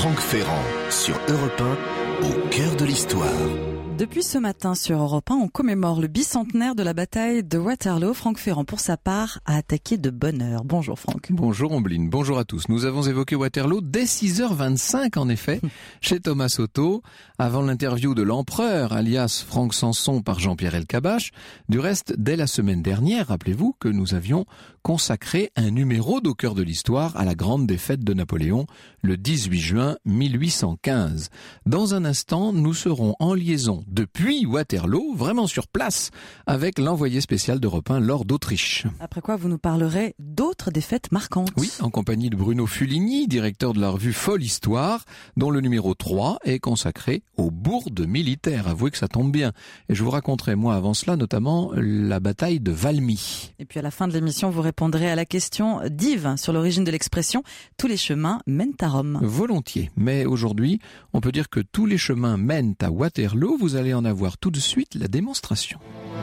Franck Ferrand sur Europe 1, au cœur de l'histoire. Depuis ce matin sur Europe 1, on commémore le bicentenaire de la bataille de Waterloo. Franck Ferrand, pour sa part, a attaqué de bonne heure. Bonjour Franck. Bonjour Ombline, bonjour à tous. Nous avons évoqué Waterloo dès 6h25 en effet, chez Thomas Soto, avant l'interview de l'empereur, alias Franck Sanson par Jean-Pierre Elkabbach. Du reste, dès la semaine dernière, rappelez-vous que nous avions consacré un numéro d'Au cœur de l'histoire à la grande défaite de Napoléon, le 18 juin 1815. Dans un instant, nous serons en liaison depuis Waterloo, vraiment sur place, avec l'envoyé spécial d'Europe 1, Lord d'Autriche. Après quoi, vous nous parlerez d'autres défaites marquantes. Oui, en compagnie de Bruno Fuligny, directeur de la revue Folle Histoire, dont le numéro 3 est consacré aux bourdes militaires. Avouez que ça tombe bien. Et je vous raconterai, moi, avant cela, notamment la bataille de Valmy. Et puis à la fin de l'émission, vous répondrez à la question d'Yves sur l'origine de l'expression « Tous les chemins mènent à Rome ». Volontiers. Mais aujourd'hui, on peut dire que tous les chemins mènent à Waterloo. Vous allez en avoir tout de suite la démonstration.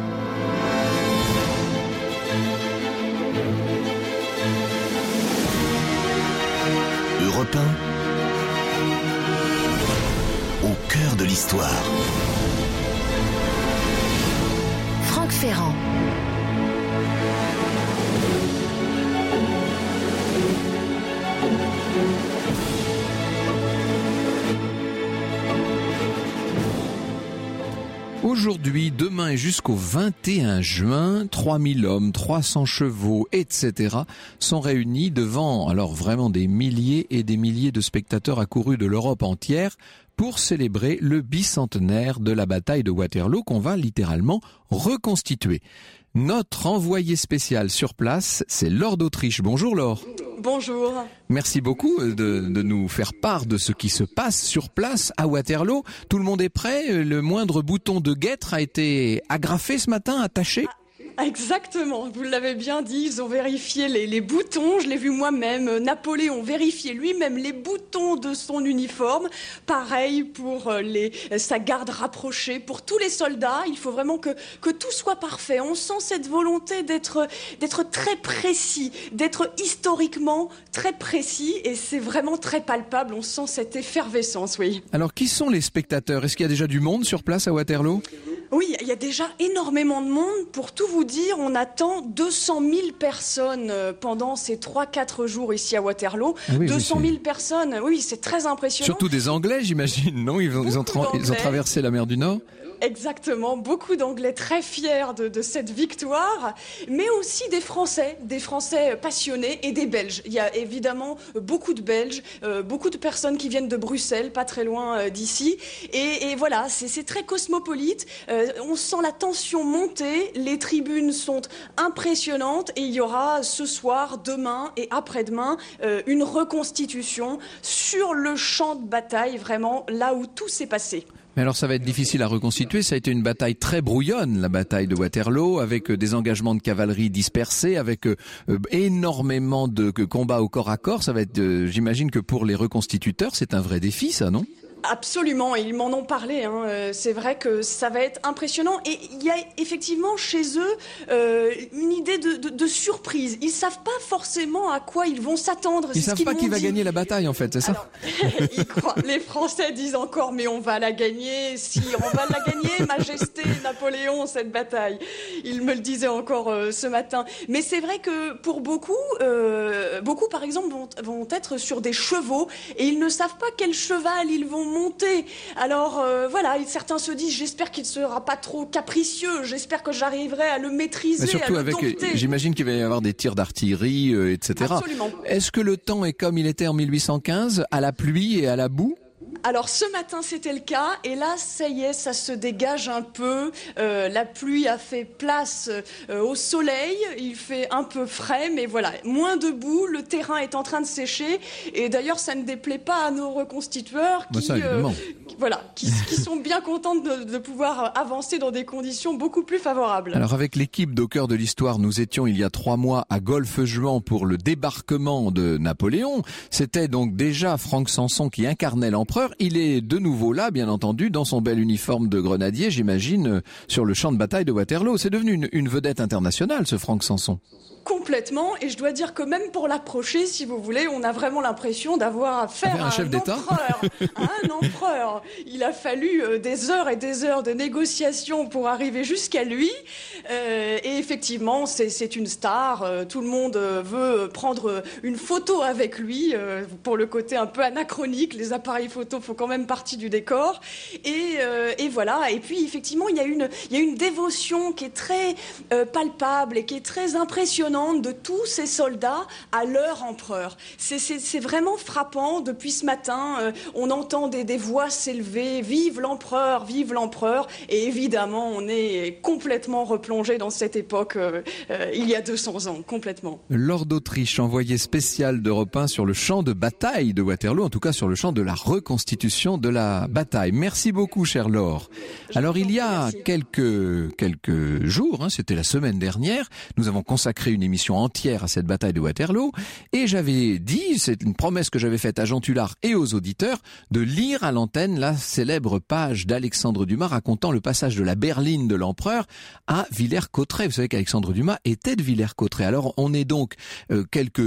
Europe 1, au cœur de l'histoire. Franck Ferrand. Aujourd'hui, demain et jusqu'au 21 juin, 3000 hommes, 300 chevaux, etc. sont réunis devant, alors vraiment des milliers et des milliers de spectateurs accourus de l'Europe entière pour célébrer le bicentenaire de la bataille de Waterloo qu'on va littéralement reconstituer. Notre envoyé spécial sur place, c'est Lord d'Autriche. Bonjour Lord. Bonjour. Merci beaucoup de nous faire part de ce qui se passe sur place à Waterloo. Tout le monde est prêt? Le moindre bouton de guêtre a été agrafé ce matin, attaché? Exactement, vous l'avez bien dit, ils ont vérifié les boutons, je l'ai vu moi-même, Napoléon vérifiait lui-même les boutons de son uniforme, pareil pour sa garde rapprochée, pour tous les soldats, il faut vraiment que tout soit parfait, on sent cette volonté d'être très précis, d'être historiquement très précis et c'est vraiment très palpable, on sent cette effervescence, oui. Alors qui sont les spectateurs? Est-ce qu'il y a déjà du monde sur place à Waterloo? Oui, il y a déjà énormément de monde. Pour tout vous dire, on attend 200 000 personnes pendant ces 3-4 jours ici à Waterloo. Ah oui, 200 000 personnes, oui, c'est très impressionnant. Surtout des Anglais, j'imagine, non? Ils ont traversé la mer du Nord? Exactement, beaucoup d'Anglais très fiers de cette victoire, mais aussi des Français passionnés et des Belges. Il y a évidemment beaucoup de Belges, beaucoup de personnes qui viennent de Bruxelles, pas très loin d'ici. Et voilà, c'est très cosmopolite. On sent la tension monter, les tribunes sont impressionnantes et il y aura ce soir, demain et après-demain une reconstitution sur le champ de bataille, vraiment là où tout s'est passé. Mais alors ça va être difficile à reconstituer, ça a été une bataille très brouillonne, la bataille de Waterloo, avec des engagements de cavalerie dispersés, avec énormément de combats au corps à corps. Ça va être, j'imagine que pour les reconstituteurs, c'est un vrai défi ça, non ? Absolument, et ils m'en ont parlé, c'est vrai que ça va être impressionnant et il y a effectivement chez eux une idée de surprise. Ils savent pas forcément à quoi ils vont s'attendre. Ils savent pas qui va gagner la bataille en fait, c'est ça? Alors, ils croient. Les Français disent encore mais on va la gagner, on va la gagner, Majesté Napoléon, cette bataille. Ils me le disaient encore ce matin. Mais c'est vrai que pour beaucoup par exemple vont être sur des chevaux et ils ne savent pas quel cheval ils vont monter. Alors voilà, certains se disent j'espère qu'il ne sera pas trop capricieux, j'espère que j'arriverai à le maîtriser, mais surtout à le dompter. J'imagine qu'il va y avoir des tirs d'artillerie, etc. Absolument. Est-ce que le temps est comme il était en 1815, à la pluie et à la boue? Alors ce matin c'était le cas et là ça y est, ça se dégage un peu, la pluie a fait place au soleil, il fait un peu frais mais voilà, moins de boue, le terrain est en train de sécher et d'ailleurs ça ne déplaît pas à nos reconstitueurs qui sont bien contents de pouvoir avancer dans des conditions beaucoup plus favorables. Alors avec l'équipe d'Au cœur de l'histoire, nous étions il y a 3 mois à Golfe-Juan pour le débarquement de Napoléon. C'était donc déjà Franck Sanson qui incarnait l'empereur il est de nouveau là, bien entendu, dans son bel uniforme de grenadier, j'imagine, sur le champ de bataille de Waterloo. C'est devenu une vedette internationale, ce Franck Sanson. Complètement, et je dois dire que même pour l'approcher, si vous voulez, on a vraiment l'impression d'avoir affaire à un chef d'État. Un empereur. Il a fallu des heures et des heures de négociations pour arriver jusqu'à lui. Et effectivement, c'est une star. Tout le monde veut prendre une photo avec lui. Pour le côté un peu anachronique, les appareils photo font quand même partie du décor. Et voilà. Et puis effectivement, il y a une dévotion qui est très palpable et qui est très impressionnante de tous ces soldats à leur empereur. C'est vraiment frappant. Depuis ce matin, on entend des voix s'élever. Vive l'empereur, vive l'empereur. Et évidemment, on est complètement replongé dans cette époque il y a 200 ans, complètement. Laure d'Autriche, envoyée spéciale d'Europe 1 sur le champ de bataille de Waterloo, en tout cas sur le champ de la reconstitution de la bataille. Merci beaucoup, chère Laure. Alors, il y a quelques jours, c'était la semaine dernière, nous avons consacré une émission entière à cette bataille de Waterloo, et j'avais dit, c'est une promesse que j'avais faite à Jean Tullard et aux auditeurs, de lire à l'antenne la célèbre page d'Alexandre Dumas racontant le passage de la berline de l'empereur à Villers-Cotterêts. Vous savez qu'Alexandre Dumas était de Villers-Cotterêts. Alors on est donc quelques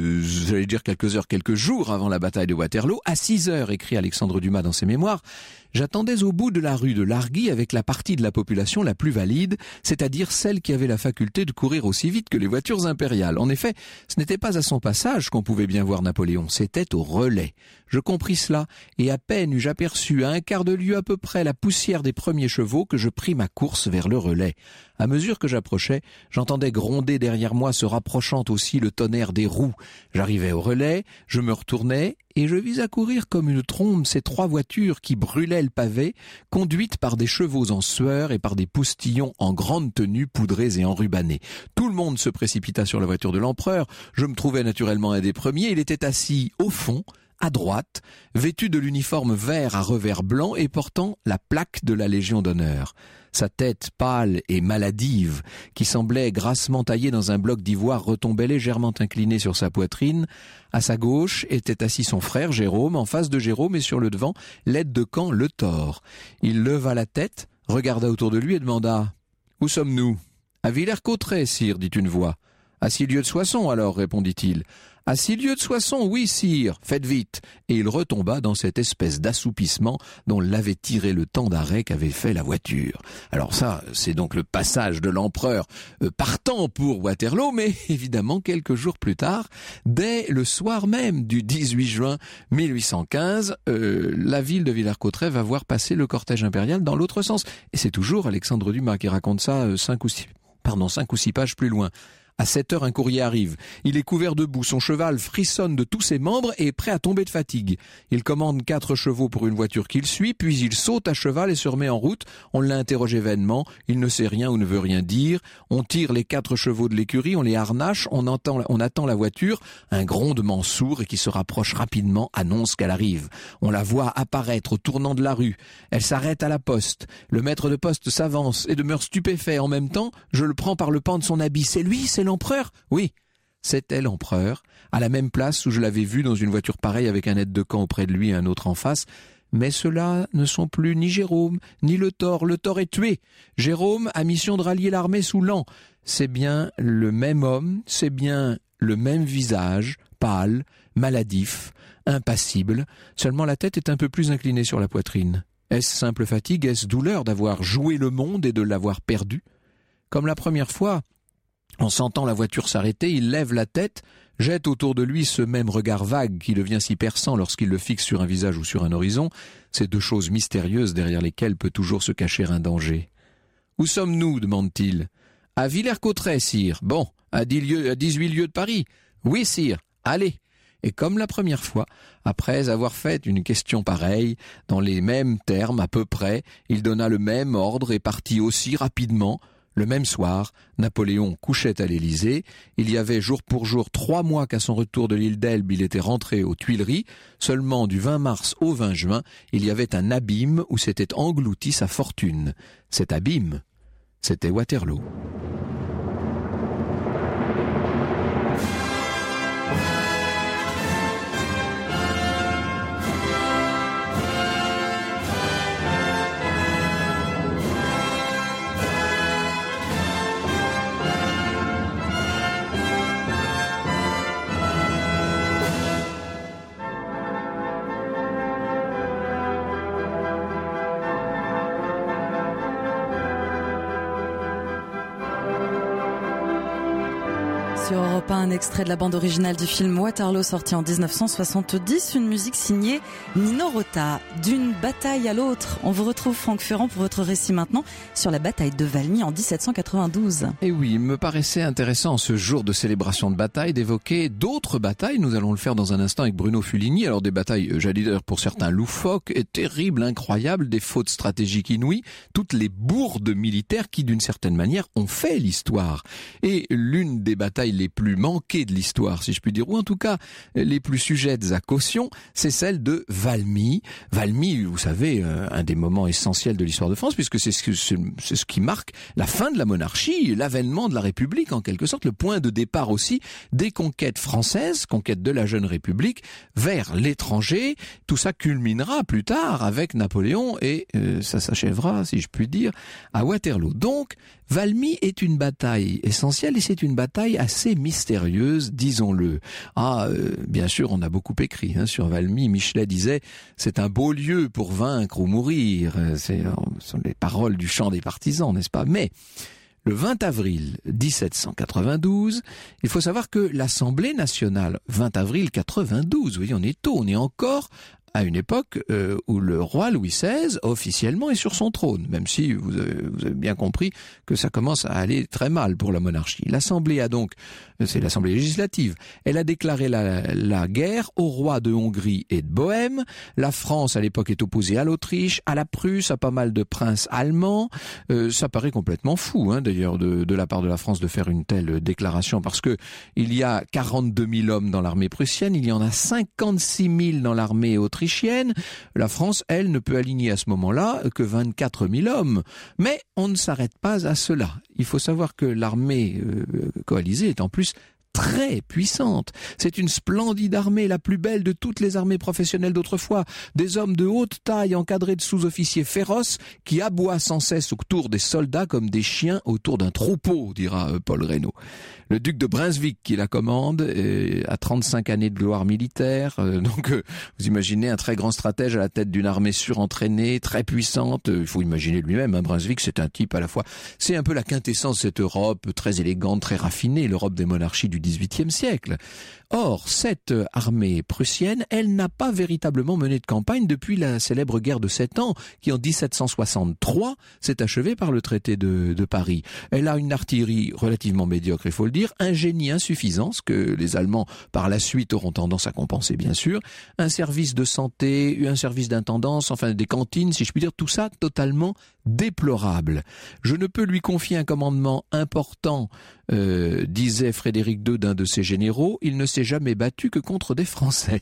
jours avant la bataille de Waterloo. À 6 heures, écrit Alexandre Dumas dans ses mémoires, j'attendais au bout de la rue de Largy avec la partie de la population la plus valide, c'est-à-dire celle qui avait la faculté de courir aussi vite que les voitures impériales. En effet, ce n'était pas à son passage qu'on pouvait bien voir Napoléon, c'était au relais. Je compris cela, et à peine eus-je aperçu à un quart de lieue à peu près la poussière des premiers chevaux que je pris ma course vers le relais. À mesure que j'approchais, j'entendais gronder derrière moi se rapprochant aussi le tonnerre des roues. J'arrivais au relais, je me retournais, et je vis accourir comme une trombe ces 3 voitures qui brûlaient le pavé, conduites par des chevaux en sueur et par des postillons en grande tenue poudrés et enrubannés. Tout le monde se précipita sur la voiture de l'empereur. Je me trouvais naturellement un des premiers. Il était assis au fond, à droite, vêtu de l'uniforme vert à revers blanc et portant la plaque de la Légion d'honneur. Sa tête pâle et maladive, qui semblait grassement taillée dans un bloc d'ivoire, retombait légèrement inclinée sur sa poitrine. À sa gauche était assis son frère Jérôme, en face de Jérôme et sur le devant, l'aide de camp Le Thor. Il leva la tête, regarda autour de lui et demanda « Où sommes-nous »« À Villers-Cotterêts, sire, dit une voix. »« À 6 lieues de Soissons, alors, répondit-il. »« À 6 lieues de Soissons, oui, sire, faites vite. » Et il retomba dans cette espèce d'assoupissement dont l'avait tiré le temps d'arrêt qu'avait fait la voiture. Alors ça, c'est donc le passage de l'empereur partant pour Waterloo, mais évidemment, quelques jours plus tard, dès le soir même du 18 juin 1815, la ville de Villers-Cotterêts va voir passer le cortège impérial dans l'autre sens. Et c'est toujours Alexandre Dumas qui raconte ça 5 ou 6 pages plus loin. À 7 heures, un courrier arrive. Il est couvert de boue, son cheval frissonne de tous ses membres et est prêt à tomber de fatigue. Il commande 4 chevaux pour une voiture qu'il suit, puis il saute à cheval et se remet en route. On l'a interrogé vainement, il ne sait rien ou ne veut rien dire. On tire les 4 chevaux de l'écurie, on les harnache, on attend la voiture. Un grondement sourd et qui se rapproche rapidement annonce qu'elle arrive. On la voit apparaître au tournant de la rue. Elle s'arrête à la poste. Le maître de poste s'avance et demeure stupéfait. En même temps, je le prends par le pan de son habit. C'est lui, c'est l'empereur ? Oui, c'était l'empereur, à la même place où je l'avais vu dans une voiture pareille avec un aide de camp auprès de lui et un autre en face. Mais ceux-là ne sont plus ni Jérôme, ni Le Thor. Le Thor est tué. Jérôme a mission de rallier l'armée sous Laon. C'est bien le même homme, c'est bien le même visage, pâle, maladif, impassible. Seulement la tête est un peu plus inclinée sur la poitrine. Est-ce simple fatigue, est-ce douleur d'avoir joué le monde et de l'avoir perdu ? Comme la première fois, en sentant la voiture s'arrêter, il lève la tête, jette autour de lui ce même regard vague qui devient si perçant lorsqu'il le fixe sur un visage ou sur un horizon, ces 2 choses mystérieuses derrière lesquelles peut toujours se cacher un danger. « Où sommes-nous » demande-t-il. « À Villers-Cotterêts, sire. Bon, à 18 lieues de Paris. Oui, sire. Allez. » Et comme la première fois, après avoir fait une question pareille, dans les mêmes termes à peu près, il donna le même ordre et partit aussi rapidement. Le même soir, Napoléon couchait à l'Élysée. Il y avait jour pour jour 3 mois qu'à son retour de l'île d'Elbe, il était rentré aux Tuileries. Seulement du 20 mars au 20 juin, il y avait un abîme où s'était englouti sa fortune. Cet abîme, c'était Waterloo. Sur Europe 1, un extrait de la bande originale du film Waterloo sorti en 1970, une musique signée Nino Rota. D'une bataille à l'autre, on vous retrouve Franck Ferrand pour votre récit maintenant sur la bataille de Valmy en 1792. Et oui, il me paraissait intéressant ce jour de célébration de bataille d'évoquer d'autres batailles. Nous allons le faire dans un instant avec Bruno Fuligny. Alors des batailles, j'allais dire pour certains loufoques, et terribles, incroyables, des fautes stratégiques inouïes, toutes les bourdes militaires qui d'une certaine manière ont fait l'histoire. Et l'une des batailles les plus manquées de l'histoire, si je puis dire, ou en tout cas les plus sujettes à caution, c'est celle de Valmy. Valmy, vous savez, un des moments essentiels de l'histoire de France, puisque c'est ce qui marque la fin de la monarchie, l'avènement de la République, en quelque sorte, le point de départ aussi des conquêtes françaises, conquêtes de la jeune République, vers l'étranger. Tout ça culminera plus tard avec Napoléon et ça s'achèvera, si je puis dire, à Waterloo. Donc, Valmy est une bataille essentielle et c'est une bataille assez mystérieuse, disons-le. Bien sûr, on a beaucoup écrit sur Valmy. Michelet disait « c'est un beau lieu pour vaincre ou mourir ». Ce sont les paroles du chant des partisans, n'est-ce pas? Mais le 20 avril 1792, il faut savoir que l'Assemblée nationale, 20 avril 92, vous voyez, on est tôt, on est encore à une époque où le roi Louis XVI officiellement est sur son trône, même si vous avez bien compris que ça commence à aller très mal pour la monarchie. L'Assemblée a donc, c'est l'Assemblée législative, elle a déclaré la guerre au roi de Hongrie et de Bohême. La France à l'époque est opposée à l'Autriche, à la Prusse, à pas mal de princes allemands. Ça paraît complètement fou, d'ailleurs, de la part de la France de faire une telle déclaration, parce que il y a 42 000 hommes dans l'armée prussienne, il y en a 56 000 dans l'armée autrichienne. La France, elle, ne peut aligner à ce moment-là que 24 000 hommes. Mais on ne s'arrête pas à cela. Il faut savoir que l'armée coalisée est en plus très puissante. C'est une splendide armée, la plus belle de toutes les armées professionnelles d'autrefois. Des hommes de haute taille encadrés de sous-officiers féroces qui aboient sans cesse autour des soldats comme des chiens autour d'un troupeau, dira Paul Reynaud. Le duc de Brunswick qui la commande a 35 années de gloire militaire. Donc vous imaginez un très grand stratège à la tête d'une armée surentraînée, très puissante. Il faut imaginer lui-même, Brunswick, c'est un type à la fois... C'est un peu la quintessence de cette Europe très élégante, très raffinée, l'Europe des monarchies du XVIIIe siècle. Or, cette armée prussienne, elle n'a pas véritablement mené de campagne depuis la célèbre guerre de 7 ans, qui en 1763 s'est achevée par le traité de Paris. Elle a une artillerie relativement médiocre, il faut le dire, un génie insuffisant, ce que les Allemands par la suite auront tendance à compenser bien sûr, un service de santé, un service d'intendance, enfin des cantines, si je puis dire, tout ça totalement déplorable. Je ne peux lui confier un commandement important, disait Frédéric II d'un de ses généraux, il ne s'est jamais battu que contre des Français.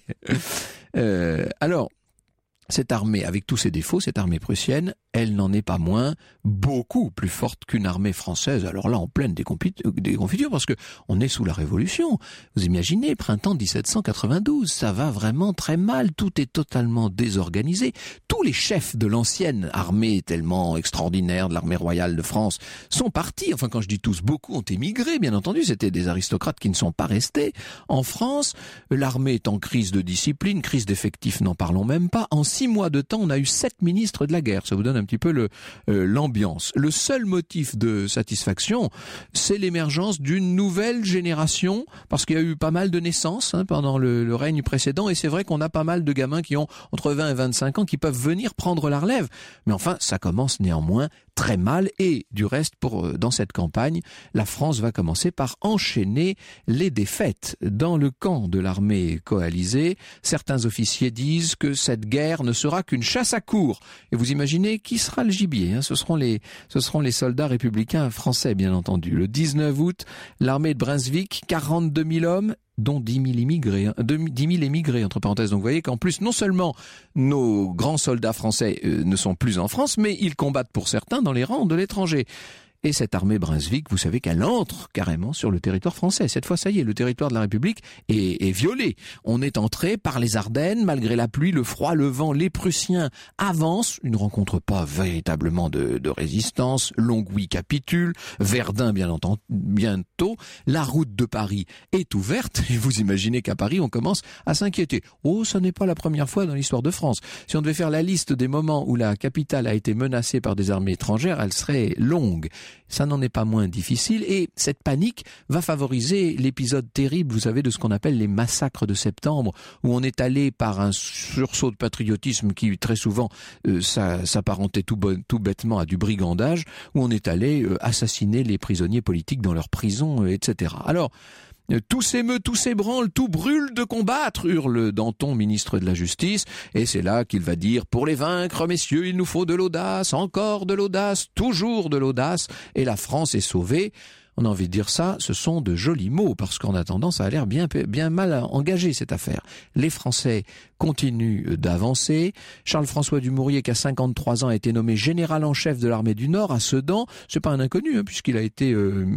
Alors, cette armée, avec tous ses défauts, cette armée prussienne, elle n'en est pas moins beaucoup plus forte qu'une armée française. Alors là, en pleine déconfiture, parce que on est sous la Révolution. Vous imaginez, printemps 1792, ça va vraiment très mal. Tout est totalement désorganisé. Tous les chefs de l'ancienne armée tellement extraordinaire de l'armée royale de France sont partis. Enfin, quand je dis tous, beaucoup ont émigré, bien entendu. C'était des aristocrates qui ne sont pas restés. En France, l'armée est en crise de discipline, crise d'effectifs, n'en parlons même pas. En 6 mois de temps, on a eu 7 ministres de la guerre. Ça vous donne un petit peu l'ambiance. Le seul motif de satisfaction, c'est l'émergence d'une nouvelle génération, parce qu'il y a eu pas mal de naissances pendant le règne précédent, et c'est vrai qu'on a pas mal de gamins qui ont entre 20 et 25 ans qui peuvent venir prendre la relève. Mais enfin, ça commence néanmoins très mal, et du reste, dans cette campagne, la France va commencer par enchaîner les défaites. Dans le camp de l'armée coalisée, certains officiers disent que cette guerre ne sera qu'une chasse à courre. Et vous imaginez qui sera le gibier, Ce seront les soldats républicains français, bien entendu. Le 19 août, l'armée de Brunswick, 42 000 hommes, dont 10 000 émigrés, entre parenthèses. Donc vous voyez qu'en plus, non seulement nos grands soldats français ne sont plus en France, mais ils combattent pour certains dans les rangs de l'étranger. Et cette armée Brunswick, vous savez qu'elle entre carrément sur le territoire français. Cette fois, ça y est, le territoire de la République est violé. On est entré par les Ardennes, malgré la pluie, le froid, le vent. Les Prussiens avancent, ils ne rencontrent pas véritablement de résistance. Longwy capitule, Verdun bien entendu, bientôt. La route de Paris est ouverte. Et vous imaginez qu'à Paris, on commence à s'inquiéter. Oh, ce n'est pas la première fois dans l'histoire de France. Si on devait faire la liste des moments où la capitale a été menacée par des armées étrangères, elle serait longue. ça n'en est pas moins difficile, et cette panique va favoriser l'épisode terrible, vous savez, de ce qu'on appelle les massacres de septembre, où on est allé par un sursaut de patriotisme qui très souvent s'apparentait tout bêtement à du brigandage, où on est allé assassiner les prisonniers politiques dans leurs prisons, etc. Alors, tout s'émeut, tout s'ébranle, tout brûle de combattre, hurle Danton, ministre de la Justice, et c'est là qu'il va dire « Pour les vaincre, messieurs, il nous faut de l'audace, encore de l'audace, toujours de l'audace, et la France est sauvée ». On a envie de dire ça, ce sont de jolis mots, parce qu'en attendant, ça a l'air bien mal engagé, cette affaire. Les Français continuent d'avancer. Charles-François Dumouriez, qui a 53 ans, a été nommé général en chef de l'armée du Nord à Sedan. C'est pas un inconnu, puisqu'il a été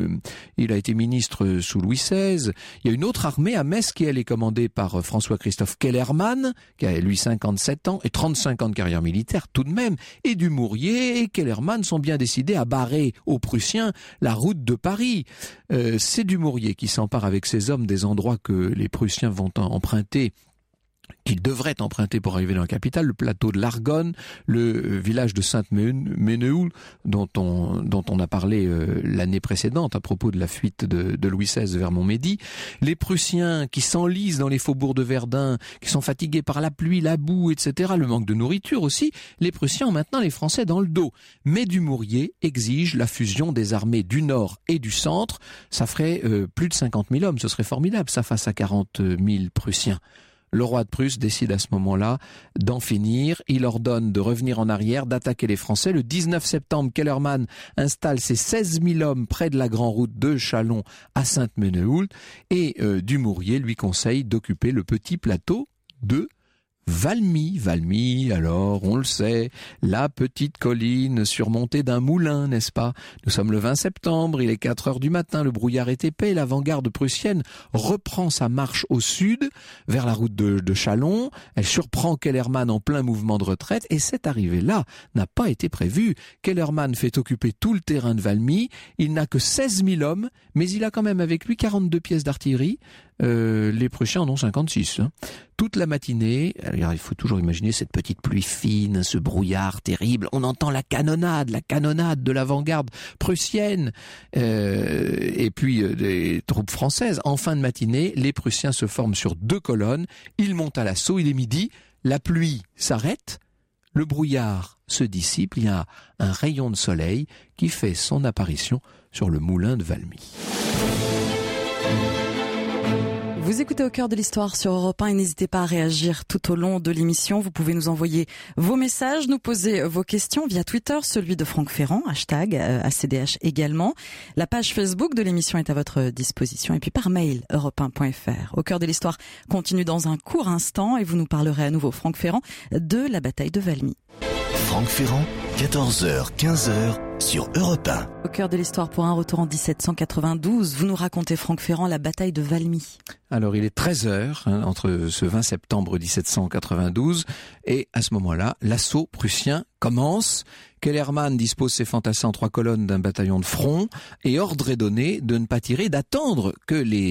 ministre sous Louis XVI. Il y a une autre armée à Metz qui, elle, est commandée par François-Christophe Kellermann, qui a, lui, 57 ans et 35 ans de carrière militaire tout de même. Et Dumouriez et Kellermann sont bien décidés à barrer aux Prussiens la route de Paris. C'est Dumouriez qui s'empare avec ses hommes des endroits que les Prussiens vont emprunter, qu'ils devraient emprunter pour arriver dans la capitale, le plateau de l'Argonne, le village de Sainte-Menehould, dont on a parlé l'année précédente à propos de la fuite de Louis XVI vers Montmédy. Les Prussiens qui s'enlisent dans les faubourgs de Verdun, qui sont fatigués par la pluie, la boue, etc., le manque de nourriture aussi, les Prussiens ont maintenant les Français dans le dos. Mais Dumouriez exige la fusion des armées du Nord et du Centre. Ça ferait plus de 50 000 hommes, ce serait formidable, ça face à 40 000 Prussiens. Le roi de Prusse décide à ce moment-là d'en finir. Il ordonne de revenir en arrière, d'attaquer les Français. Le 19 septembre, Kellermann installe ses 16 000 hommes près de la grande route de Châlons à Sainte-Menehould. Et Dumouriez lui conseille d'occuper le petit plateau de Valmy. Valmy, alors, on le sait, la petite colline surmontée d'un moulin, n'est-ce pas? Nous sommes le 20 septembre, il est 4 heures du matin, le brouillard est épais, l'avant-garde prussienne reprend sa marche au sud, vers la route de Châlons, elle surprend Kellermann en plein mouvement de retraite, et cette arrivée-là n'a pas été prévue. Kellermann fait occuper tout le terrain de Valmy, il n'a que 16 000 hommes, mais il a quand même avec lui 42 pièces d'artillerie, les Prussiens en ont 56. Toute la matinée, alors il faut toujours imaginer cette petite pluie fine, ce brouillard terrible, on entend la canonnade de l'avant-garde prussienne, et puis des troupes françaises. En fin de matinée, les Prussiens se forment sur 2 colonnes, ils montent à l'assaut, il est midi, la pluie s'arrête, le brouillard se dissipe, il y a un rayon de soleil qui fait son apparition sur le moulin de Valmy. Vous écoutez Au cœur de l'histoire sur Europe 1 et n'hésitez pas à réagir tout au long de l'émission. Vous pouvez nous envoyer vos messages, nous poser vos questions via Twitter, celui de Franck Ferrand, hashtag ACDH également. La page Facebook de l'émission est à votre disposition et puis par mail europe1.fr. Au cœur de l'histoire continue dans un court instant et vous nous parlerez à nouveau, Franck Ferrand, de la bataille de Valmy. Franck Ferrand, 14h, 15h sur Europe 1. Au cœur de l'histoire pour un retour en 1792, vous nous racontez, Franck Ferrand, la bataille de Valmy. Alors il est 13h entre ce 20 septembre 1792 et à ce moment-là, l'assaut prussien commence. Kellermann dispose ses fantassins en 3 colonnes d'un bataillon de front et ordre est donné de ne pas tirer, d'attendre que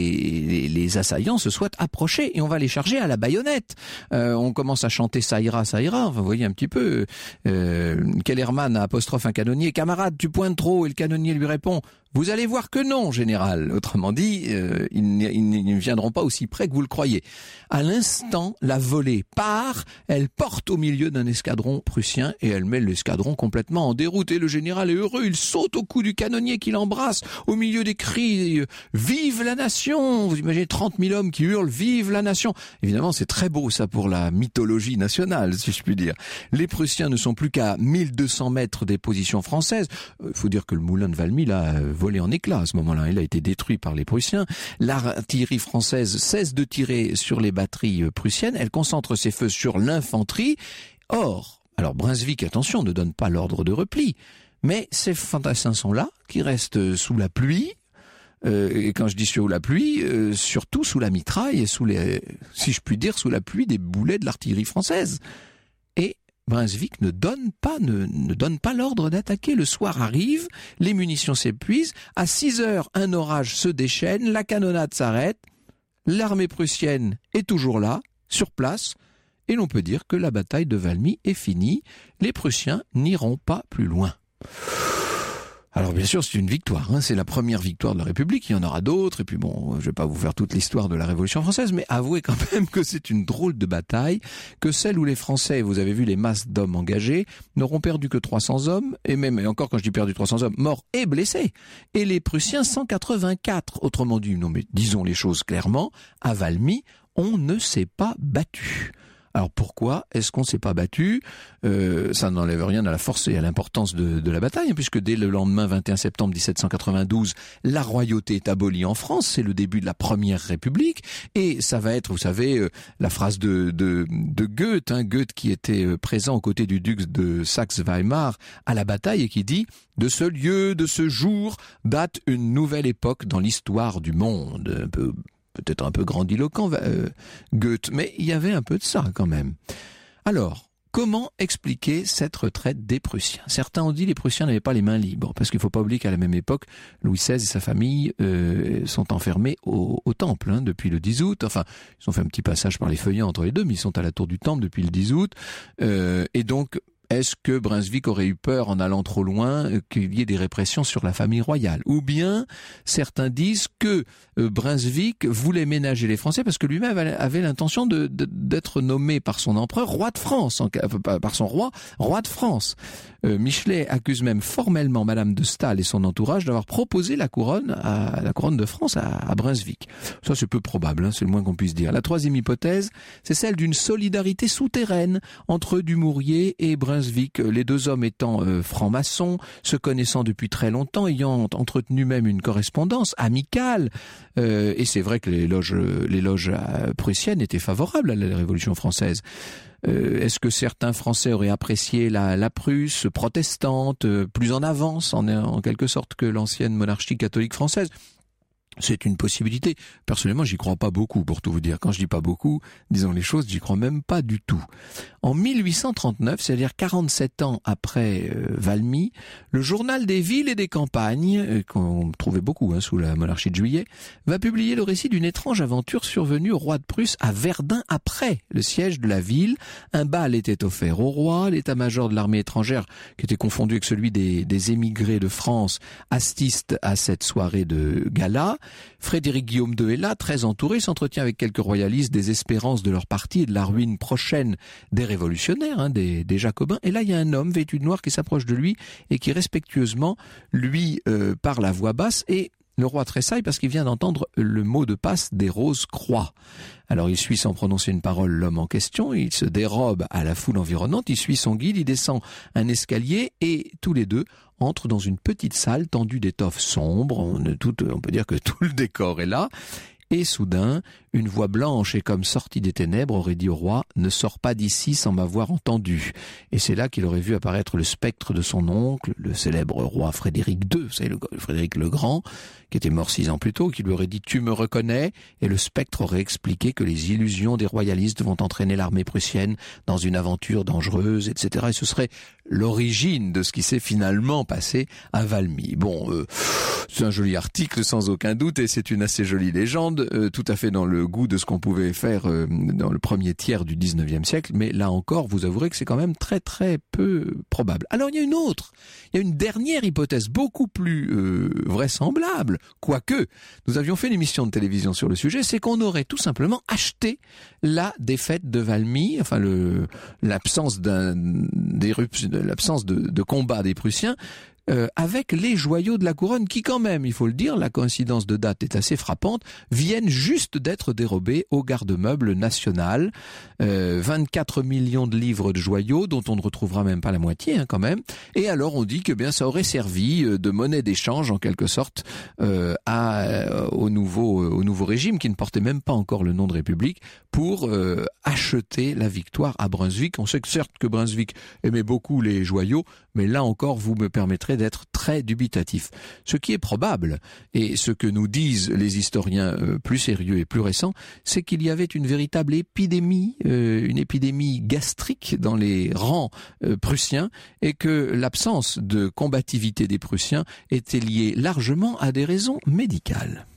les assaillants se soient approchés et on va les charger à la baïonnette. On commence à chanter ça ira, enfin, vous voyez un petit peu. Kellermann apostrophe un canonnier, camarade tu pointes trop, et le canonnier lui répond vous allez voir que non, général. Autrement dit, ils ne viendront pas aussi près que vous le croyez. À l'instant, la volée part, elle porte au milieu d'un escadron prussien et elle met l'escadron complètement en déroute. Et le général est heureux, il saute au cou du canonnier qui l'embrasse au milieu des cris « Vive la nation !» Vous imaginez 30 000 hommes qui hurlent « Vive la nation !» Évidemment, c'est très beau ça pour la mythologie nationale, si je puis dire. Les Prussiens ne sont plus qu'à 1200 mètres des positions françaises. Il faut dire que le moulin de Valmy, là, volé en éclats à ce moment-là. Il a été détruit par les Prussiens. L'artillerie française cesse de tirer sur les batteries prussiennes. Elle concentre ses feux sur l'infanterie. Or, alors Brunswick, attention, ne donne pas l'ordre de repli. Mais ces fantassins sont là, qui restent sous la pluie. Et quand je dis sous la pluie, surtout sous la mitraille et sous les, si je puis dire, sous la pluie des boulets de l'artillerie française. Et Brunswick ne donne pas l'ordre d'attaquer. Le soir arrive, les munitions s'épuisent, à 6 heures, un orage se déchaîne, la canonnade s'arrête, l'armée prussienne est toujours là, sur place, et l'on peut dire que la bataille de Valmy est finie, les Prussiens n'iront pas plus loin. Alors bien sûr, c'est une victoire, hein. C'est la première victoire de la République, il y en aura d'autres, et puis bon, je vais pas vous faire toute l'histoire de la Révolution française, mais avouez quand même que c'est une drôle de bataille, que celle où les Français, vous avez vu les masses d'hommes engagés, n'auront perdu que 300 hommes, et même, et encore quand je dis perdu 300 hommes, morts et blessés, et les Prussiens 184, autrement dit, non mais disons les choses clairement, à Valmy, on ne s'est pas battu. Alors pourquoi est-ce qu'on s'est pas battu ? Ça n'enlève rien à la force et à l'importance de la bataille, puisque dès le lendemain 21 septembre 1792, la royauté est abolie en France, c'est le début de la Première République, et ça va être, vous savez, la phrase de Goethe, Goethe qui était présent aux côtés du duc de Saxe-Weimar à la bataille et qui dit « De ce lieu, de ce jour, date une nouvelle époque dans l'histoire du monde ». Peut-être un peu grandiloquent, Goethe, mais il y avait un peu de ça quand même. Alors, comment expliquer cette retraite des Prussiens ? Certains ont dit que les Prussiens n'avaient pas les mains libres, parce qu'il ne faut pas oublier qu'à la même époque, Louis XVI et sa famille sont enfermés au Temple depuis le 10 août. Enfin, ils ont fait un petit passage par les feuillants entre les deux, mais ils sont à la tour du Temple depuis le 10 août. Et donc, est-ce que Brunswick aurait eu peur en allant trop loin qu'il y ait des répressions sur la famille royale ? Ou bien certains disent que Brunswick voulait ménager les Français parce que lui-même avait l'intention d'être nommé par son empereur roi de France, par son roi de France. Michelet accuse même formellement Madame de Staël et son entourage d'avoir proposé la couronne de France à Brunswick. Ça c'est peu probable, c'est le moins qu'on puisse dire. La troisième hypothèse, c'est celle d'une solidarité souterraine entre Dumouriez et Brunswick, les deux hommes étant francs-maçons, se connaissant depuis très longtemps, ayant entretenu même une correspondance amicale. Et c'est vrai que les loges prussiennes étaient favorables à la Révolution française. Est-ce que certains Français auraient apprécié la Prusse protestante, plus en avance en quelque sorte que l'ancienne monarchie catholique française ? C'est une possibilité. Personnellement, j'y crois pas beaucoup, pour tout vous dire. Quand je dis pas beaucoup, disons les choses, j'y crois même pas du tout. En 1839, c'est-à-dire 47 ans après Valmy, le journal des villes et des campagnes, qu'on trouvait beaucoup sous la monarchie de Juillet, va publier le récit d'une étrange aventure survenue au roi de Prusse à Verdun après le siège de la ville. Un bal était offert au roi, l'état-major de l'armée étrangère, qui était confondu avec celui des émigrés de France, assiste à cette soirée de gala. Frédéric Guillaume II est là, très entouré, s'entretient avec quelques royalistes des espérances de leur parti et de la ruine prochaine des révolutionnaires, des jacobins. Et là, il y a un homme vêtu de noir qui s'approche de lui et qui respectueusement lui parle à voix basse, et le roi tressaille parce qu'il vient d'entendre le mot de passe des Rose-Croix. Alors il suit sans prononcer une parole l'homme en question, il se dérobe à la foule environnante, il suit son guide, il descend un escalier et tous les deux entrent dans une petite salle tendue d'étoffes sombres. On peut dire que tout le décor est là. Et soudain, une voix blanche et comme sortie des ténèbres aurait dit au roi « Ne sors pas d'ici sans m'avoir entendu ». Et c'est là qu'il aurait vu apparaître le spectre de son oncle, le célèbre roi Frédéric II, vous savez, Frédéric le Grand, qui était mort 6 ans plus tôt, qui lui aurait dit « Tu me reconnais ?» Et le spectre aurait expliqué que les illusions des royalistes vont entraîner l'armée prussienne dans une aventure dangereuse, etc. Et ce serait l'origine de ce qui s'est finalement passé à Valmy. Bon, c'est un joli article sans aucun doute et c'est une assez jolie légende, tout à fait dans le goût de ce qu'on pouvait faire dans le premier tiers du 19e siècle, mais là encore, vous avouerez que c'est quand même très très peu probable. Alors il y a une dernière hypothèse beaucoup plus vraisemblable, quoique nous avions fait une émission de télévision sur le sujet, c'est qu'on aurait tout simplement acheté la défaite de Valmy, enfin l'absence de combat des Prussiens, avec les joyaux de la couronne qui quand même, il faut le dire, la coïncidence de date est assez frappante, viennent juste d'être dérobés au garde-meuble national. 24 millions de livres de joyaux dont on ne retrouvera même pas la moitié quand même. Et alors on dit que bien ça aurait servi de monnaie d'échange en quelque sorte au nouveau régime qui ne portait même pas encore le nom de République pour acheter la victoire à Brunswick. On sait que certes que Brunswick aimait beaucoup les joyaux, mais là encore vous me permettrez d'être très dubitatif. Ce qui est probable, et ce que nous disent les historiens plus sérieux et plus récents, c'est qu'il y avait une véritable épidémie, une épidémie gastrique dans les rangs prussiens, et que l'absence de combativité des Prussiens était liée largement à des raisons médicales.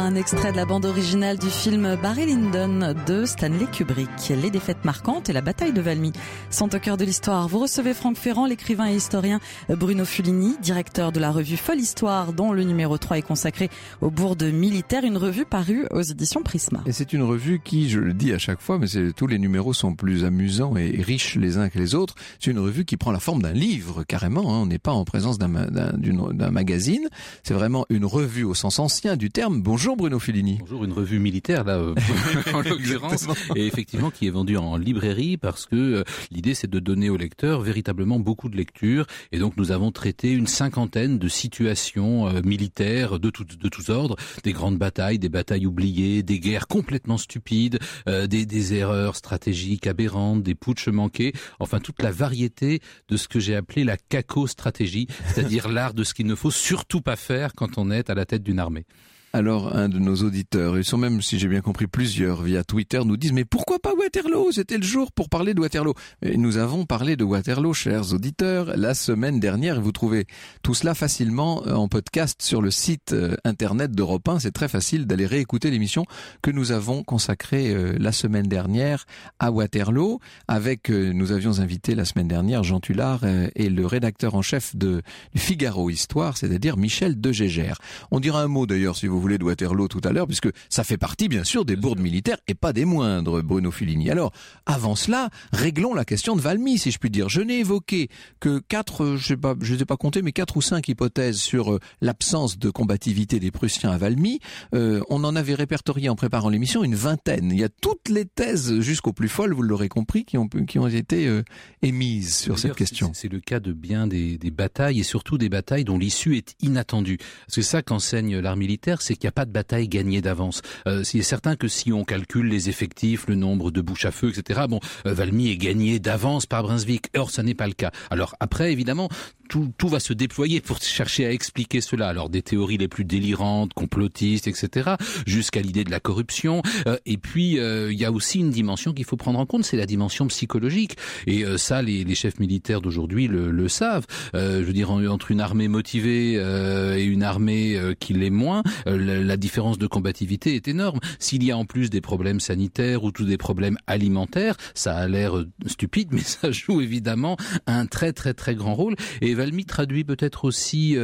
un extrait de la bande originale du film Barry Lyndon de Stanley Kubrick. Les défaites marquantes et la bataille de Valmy sont au cœur de l'histoire. Vous recevez Franck Ferrand, l'écrivain et historien Bruno Fulini, directeur de la revue Folle Histoire, dont le numéro 3 est consacré aux bourdes militaires, une revue parue aux éditions Prisma. Et c'est une revue qui, je le dis à chaque fois, mais tous les numéros sont plus amusants et riches les uns que les autres. C'est une revue qui prend la forme d'un livre, carrément. On n'est pas en présence d'un magazine. C'est vraiment une revue au sens ancien du terme. Bonjour Bruno Fulini. Bonjour, une revue militaire là en l'occurrence, et effectivement qui est vendue en librairie parce que l'idée c'est de donner aux lecteurs véritablement beaucoup de lectures, et donc nous avons traité une 50aine de situations militaires de tous ordres, des grandes batailles, des batailles oubliées, des guerres complètement stupides, des erreurs stratégiques aberrantes, des putschs manqués, enfin toute la variété de ce que j'ai appelé la caco-stratégie, c'est-à-dire l'art de ce qu'il ne faut surtout pas faire quand on est à la tête d'une armée. Alors, un de nos auditeurs, ils sont même, si j'ai bien compris, plusieurs via Twitter, nous disent « Mais pourquoi pas Waterloo ? C'était le jour pour parler de Waterloo. » Et nous avons parlé de Waterloo, chers auditeurs, la semaine dernière. Vous trouvez tout cela facilement en podcast sur le site internet d'Europe 1. C'est très facile d'aller réécouter l'émission que nous avons consacrée la semaine dernière à Waterloo. Nous avions invité la semaine dernière Jean Tullard et le rédacteur en chef du Figaro Histoire, c'est-à-dire Michel Degégère. On dira un mot d'ailleurs, si vous voulez, de Waterloo tout à l'heure, puisque ça fait partie bien sûr des bourdes militaires et pas des moindres, Bruno Fulini. Alors, avant cela, réglons la question de Valmy, si je puis dire. Je n'ai évoqué que 4, je ne sais pas compter, mais 4 ou 5 hypothèses sur l'absence de combativité des Prussiens à Valmy. On en avait répertorié en préparant l'émission une vingtaine. Il y a toutes les thèses jusqu'aux plus folles, vous l'aurez compris, qui ont été émises sur cette question. C'est le cas de bien des batailles, et surtout des batailles dont l'issue est inattendue. C'est ça qu'enseigne l'art militaire, c'est qu'il n'y a pas de bataille gagnée d'avance. Il est certain que si on calcule les effectifs, le nombre de bouches à feu, etc., Valmy est gagné d'avance par Brunswick. Or, ça n'est pas le cas. Alors après, évidemment, tout va se déployer pour chercher à expliquer cela. Alors des théories les plus délirantes, complotistes, etc., jusqu'à l'idée de la corruption. Et puis il y a aussi une dimension qu'il faut prendre en compte, c'est la dimension psychologique. Et ça, les chefs militaires d'aujourd'hui le savent. Je veux dire, entre une armée motivée et une armée qui l'est moins, la différence de combativité est énorme. S'il y a en plus des problèmes sanitaires ou tous des problèmes alimentaires, ça a l'air stupide, mais ça joue évidemment un très très très grand rôle. Et Valmy traduit peut-être aussi,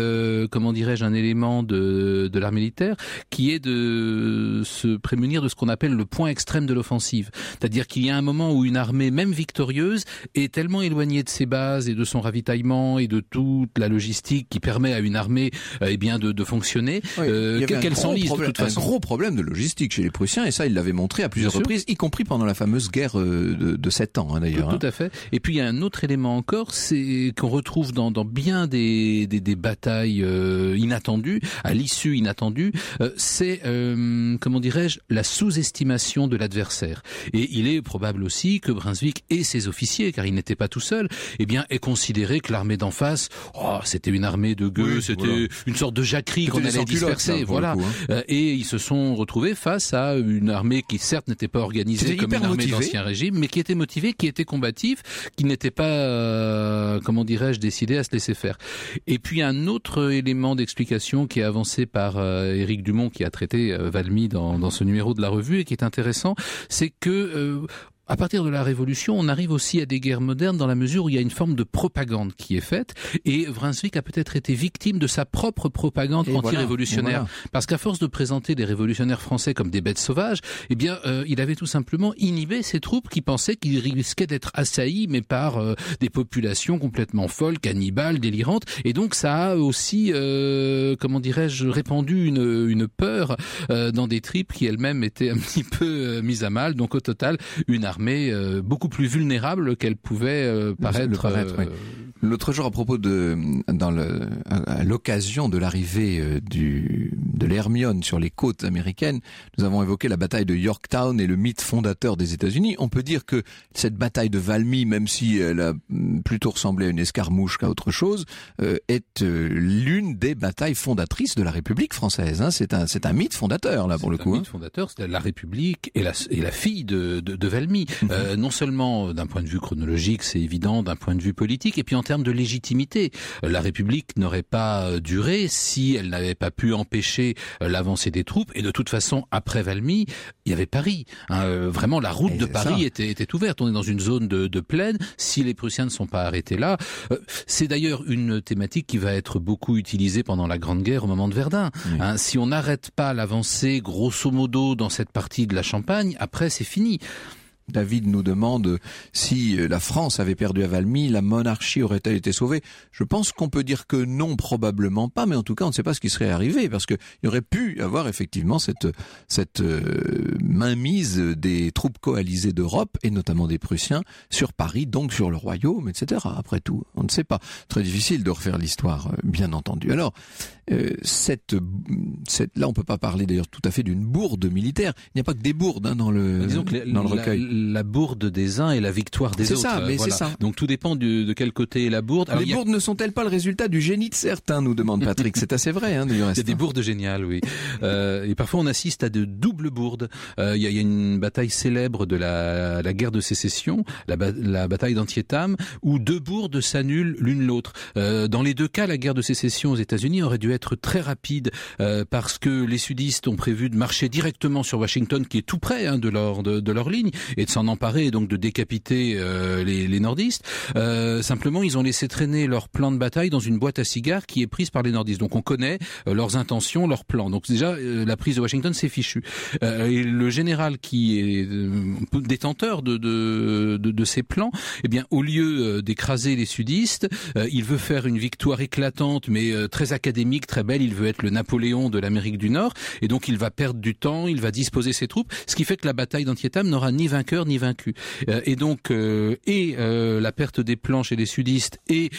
un élément de l'art militaire, qui est de se prémunir de ce qu'on appelle le point extrême de l'offensive. C'est-à-dire qu'il y a un moment où une armée, même victorieuse, est tellement éloignée de ses bases et de son ravitaillement et de toute la logistique qui permet à une armée de fonctionner, qu'elle s'enlise de toute façon. Un gros problème de logistique chez les Prussiens, et ça, il l'avait montré à plusieurs reprises, y compris pendant la fameuse guerre de 7 ans, d'ailleurs. Tout à fait. Et puis il y a un autre élément encore, c'est qu'on retrouve dans bien des batailles inattendues, à l'issue inattendue, c'est la sous-estimation de l'adversaire. Et il est probable aussi que Brunswick et ses officiers, car il n'était pas tout seul, aient considéré que l'armée d'en face, c'était une armée de gueux, c'était une sorte de jacquerie qu'on allait disperser, voilà. Et ils se sont retrouvés face à une armée qui certes n'était pas organisée comme une armée d'Ancien Régime, mais qui était motivée, qui était combative, qui n'était pas, décidée à se laisser faire. Et puis un autre élément d'explication qui est avancé par Éric Dumont, qui a traité Valmy dans ce numéro de la revue et qui est intéressant, c'est que à partir de la Révolution, on arrive aussi à des guerres modernes dans la mesure où il y a une forme de propagande qui est faite, et Brunswick a peut-être été victime de sa propre propagande anti-révolutionnaire. Parce qu'à force de présenter les révolutionnaires français comme des bêtes sauvages, il avait tout simplement inhibé ses troupes qui pensaient qu'ils risquaient d'être assaillis, mais par des populations complètement folles, cannibales, délirantes, et donc ça a aussi, répandu une peur dans des tribus qui elles-mêmes étaient un petit peu mises à mal. Donc au total, une armée beaucoup plus vulnérable qu'elle pouvait paraître. L'autre jour, à propos à l'occasion de l'arrivée de l'Hermione sur les côtes américaines, nous avons évoqué la bataille de Yorktown et le mythe fondateur des États-Unis. On peut dire que cette bataille de Valmy, même si elle a plutôt ressemblé à une escarmouche qu'à autre chose, est l'une des batailles fondatrices de la République française. C'est un mythe fondateur, là, pour le coup. C'est un mythe fondateur, c'est la République et la fille de Valmy. Non seulement d'un point de vue chronologique, c'est évident, d'un point de vue politique, et puis en termes de légitimité. La République n'aurait pas duré si elle n'avait pas pu empêcher l'avancée des troupes. Et de toute façon, après Valmy, il y avait Paris. Vraiment, la route de Paris était ouverte. On est dans une zone de plaine. Si les Prussiens ne sont pas arrêtés là, c'est d'ailleurs une thématique qui va être beaucoup utilisée pendant la Grande Guerre au moment de Verdun. Oui. Si on n'arrête pas l'avancée, grosso modo, dans cette partie de la Champagne, après c'est fini. David nous demande si la France avait perdu à Valmy, la monarchie aurait-elle été sauvée? Je pense qu'on peut dire que non, probablement pas, mais en tout cas, on ne sait pas ce qui serait arrivé, parce qu'il y aurait pu avoir effectivement cette mainmise des troupes coalisées d'Europe, et notamment des Prussiens, sur Paris, donc sur le royaume, etc. Après tout, on ne sait pas. Très difficile de refaire l'histoire, bien entendu. Alors, là, on peut pas parler d'ailleurs tout à fait d'une bourde militaire. Il n'y a pas que des bourdes dans le recueil. La bourde des uns et la victoire des autres. C'est ça. Donc tout dépend de quel côté est la bourde. Alors, les bourdes ne sont-elles pas le résultat du génie de certains, nous demande Patrick. C'est assez vrai, du reste. Il y a des bourdes géniales, oui. Et parfois on assiste à de doubles bourdes. Il y a une bataille célèbre de la guerre de sécession, la bataille d'Antietam, où deux bourdes s'annulent l'une l'autre. Dans les deux cas, la guerre de sécession aux États-Unis aurait dû être très rapide parce que les sudistes ont prévu de marcher directement sur Washington, qui est tout près de leur ligne, et de s'en emparer et donc de décapiter les nordistes. Simplement, ils ont laissé traîner leur plan de bataille dans une boîte à cigares qui est prise par les nordistes. Donc on connaît leurs intentions, leurs plans. Donc déjà, la prise de Washington, c'est fichu. Et le général qui est détenteur de ces plans, eh bien, au lieu d'écraser les sudistes, il veut faire une victoire éclatante, mais très académique, très belle. Il veut être le Napoléon de l'Amérique du Nord. Et donc, il va perdre du temps, il va disposer ses troupes, ce qui fait que la bataille d'Antietam n'aura ni vainqueur ni vaincu. Et donc, la perte des plans chez les sudistes et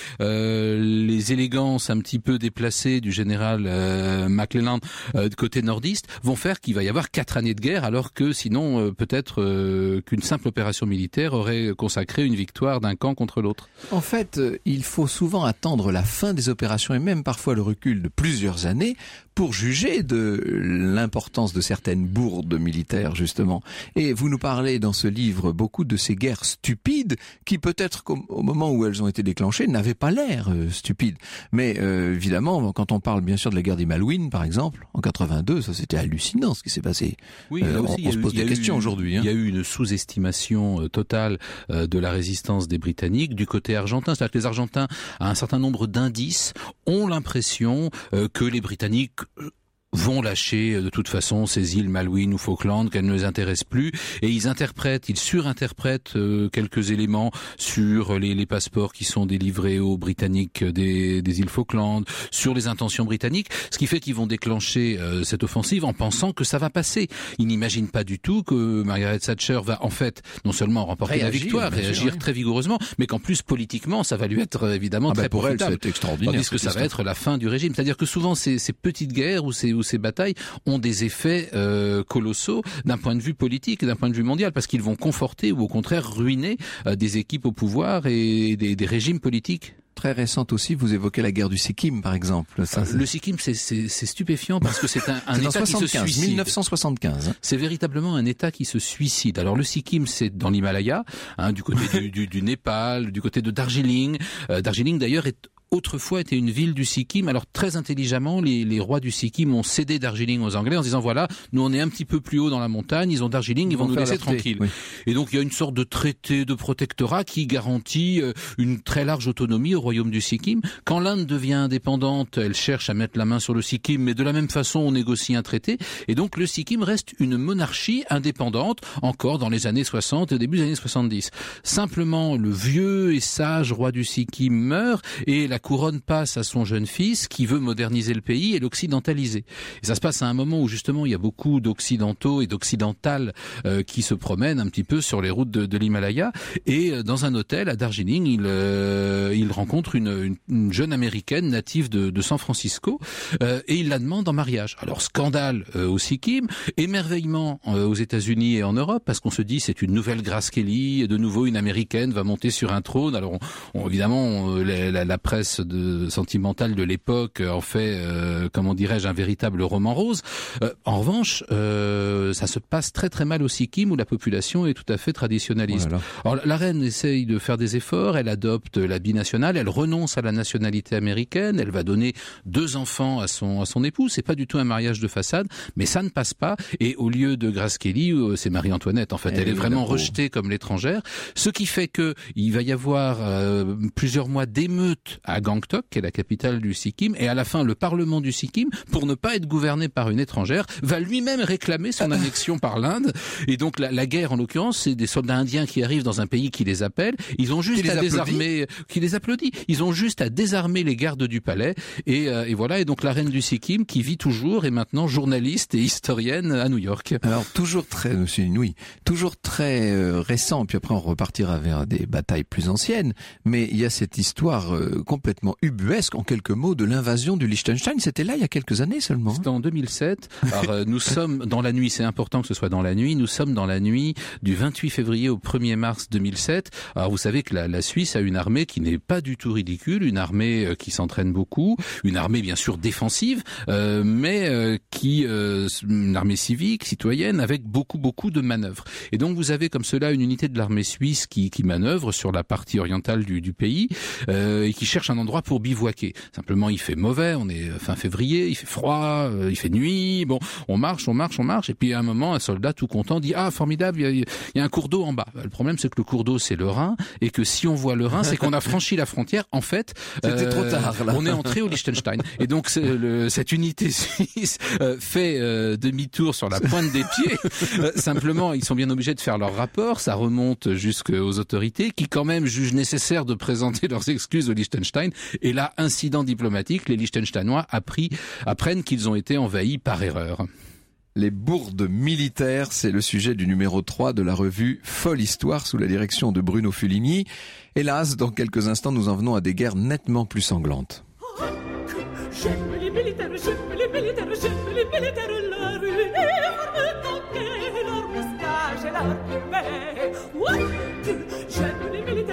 les élégances un petit peu déplacées du général McClellan côté nordiste vont faire qu'il va y avoir 4 années de guerre, alors que sinon, peut-être qu'une simple opération militaire aurait consacré une victoire d'un camp contre l'autre. En fait, il faut souvent attendre la fin des opérations et même parfois le recul de plusieurs années pour juger de l'importance de certaines bourdes militaires, justement. Et vous nous parlez dans ce livre beaucoup de ces guerres stupides qui, peut-être au moment où elles ont été déclenchées, n'avaient pas l'air stupides. Mais évidemment, quand on parle bien sûr de la guerre des Malouines, par exemple, en 82, ça c'était hallucinant ce qui s'est passé. Oui, là aussi, on se pose des questions aujourd'hui. Il y a eu une sous-estimation totale de la résistance des Britanniques du côté argentin. C'est-à-dire que les Argentins, à un certain nombre d'indices, ont l'impression que les Britanniques vont lâcher de toute façon ces îles Malouines ou Falkland, qu'elles ne les intéressent plus, et ils surinterprètent quelques éléments sur les passeports qui sont délivrés aux Britanniques des îles Falkland, sur les intentions britanniques, ce qui fait qu'ils vont déclencher cette offensive en pensant que ça va passer. Ils n'imaginent pas du tout que Margaret Thatcher va en fait non seulement remporter la victoire, réagir très vigoureusement, mais qu'en plus politiquement ça va lui être évidemment très pour profitable. Elle, c'est extraordinaire. Tandis que ça va être la fin du régime. C'est-à-dire que souvent ces petites guerres ou ces batailles ont des effets colossaux d'un point de vue politique et d'un point de vue mondial, parce qu'ils vont conforter ou au contraire ruiner des équipes au pouvoir et des régimes politiques. Très récente aussi, vous évoquez la guerre du Sikkim, par exemple. Le Sikkim, c'est stupéfiant parce que c'est un État qui se suicide. 1975. C'est véritablement un État qui se suicide. Alors le Sikkim, c'est dans l'Himalaya, du côté du Népal, du côté de Darjeeling. Darjeeling, d'ailleurs, autrefois était une ville du Sikkim. Alors très intelligemment, les rois du Sikkim ont cédé Darjeeling aux Anglais en disant voilà, nous on est un petit peu plus haut dans la montagne, ils ont Darjeeling, ils vont nous laisser tranquilles. Oui. Et donc il y a une sorte de traité de protectorat qui garantit une très large autonomie au royaume du Sikkim. Quand l'Inde devient indépendante, elle cherche à mettre la main sur le Sikkim, mais de la même façon on négocie un traité. Et donc le Sikkim reste une monarchie indépendante encore dans les années 60 et début des années 70. Simplement, le vieux et sage roi du Sikkim meurt et la couronne passe à son jeune fils qui veut moderniser le pays et l'occidentaliser. Et ça se passe à un moment où justement il y a beaucoup d'occidentaux et d'occidentales qui se promènent un petit peu sur les routes de l'Himalaya, et dans un hôtel à Darjeeling, il rencontre une jeune américaine native de San Francisco et il la demande en mariage. Alors scandale au Sikkim, émerveillement aux États-Unis et en Europe, parce qu'on se dit c'est une nouvelle Grace Kelly, de nouveau une américaine va monter sur un trône. Alors évidemment la presse tendresse sentimentale de l'époque en fait, comment dirais-je, un véritable roman rose. En revanche, ça se passe très très mal au Sikkim où la population est tout à fait traditionnaliste. Voilà. Alors la reine essaye de faire des efforts, elle adopte l'habit national, elle renonce à la nationalité américaine, elle va donner 2 enfants à son époux. C'est pas du tout un mariage de façade, mais ça ne passe pas. Et au lieu de Grace Kelly, c'est Marie-Antoinette en fait. Elle est vraiment rejetée comme l'étrangère, ce qui fait que il va y avoir plusieurs mois d'émeutes à Gangtok, qui est la capitale du Sikkim, et à la fin le Parlement du Sikkim, pour ne pas être gouverné par une étrangère, va lui-même réclamer son annexion par l'Inde. Et donc la guerre en l'occurrence, c'est des soldats indiens qui arrivent dans un pays qui les appelle. Ils ont juste à désarmer, qui les applaudit. Ils ont juste à désarmer les gardes du palais et voilà. Et donc la reine du Sikkim qui vit toujours est maintenant journaliste et historienne à New York. Alors toujours très, monsieur Inouï, toujours très récent. Puis après on repartira vers des batailles plus anciennes. Mais il y a cette histoire complètement ubuesque, en quelques mots, de l'invasion du Liechtenstein. C'était là il y a quelques années seulement. C'était en 2007. Alors nous sommes dans la nuit. C'est important que ce soit dans la nuit. Nous sommes dans la nuit du 28 février au 1er mars 2007. Alors vous savez que la Suisse a une armée qui n'est pas du tout ridicule, une armée qui s'entraîne beaucoup, une armée bien sûr défensive, mais qui une armée civique, citoyenne, avec beaucoup de manœuvres. Et donc vous avez comme cela une unité de l'armée suisse qui manœuvre sur la partie orientale du pays et qui cherche un endroit pour bivouaquer. Simplement il fait mauvais, on est fin février, il fait froid, il fait nuit, bon, on marche, et puis à un moment un soldat tout content dit ah formidable, il y a un cours d'eau en bas. Le problème c'est que le cours d'eau c'est le Rhin et que si on voit le Rhin c'est qu'on a franchi la frontière. En fait, c'était trop tard. Là. On est entré au Liechtenstein et donc cette unité suisse fait demi-tour sur la pointe des pieds. Simplement ils sont bien obligés de faire leur rapport, ça remonte jusqu'aux autorités qui quand même jugent nécessaire de présenter leurs excuses au Liechtenstein. Et là, incident diplomatique, les Liechtensteinois apprennent qu'ils ont été envahis par erreur. Les bourdes militaires, c'est le sujet du numéro 3 de la revue Folle Histoire sous la direction de Bruno Fuligny. Hélas, dans quelques instants, nous en venons à des guerres nettement plus sanglantes. J'aime les militaires, la rue énorme tanker, leur moustache et leur plumet. J'aime les militaires,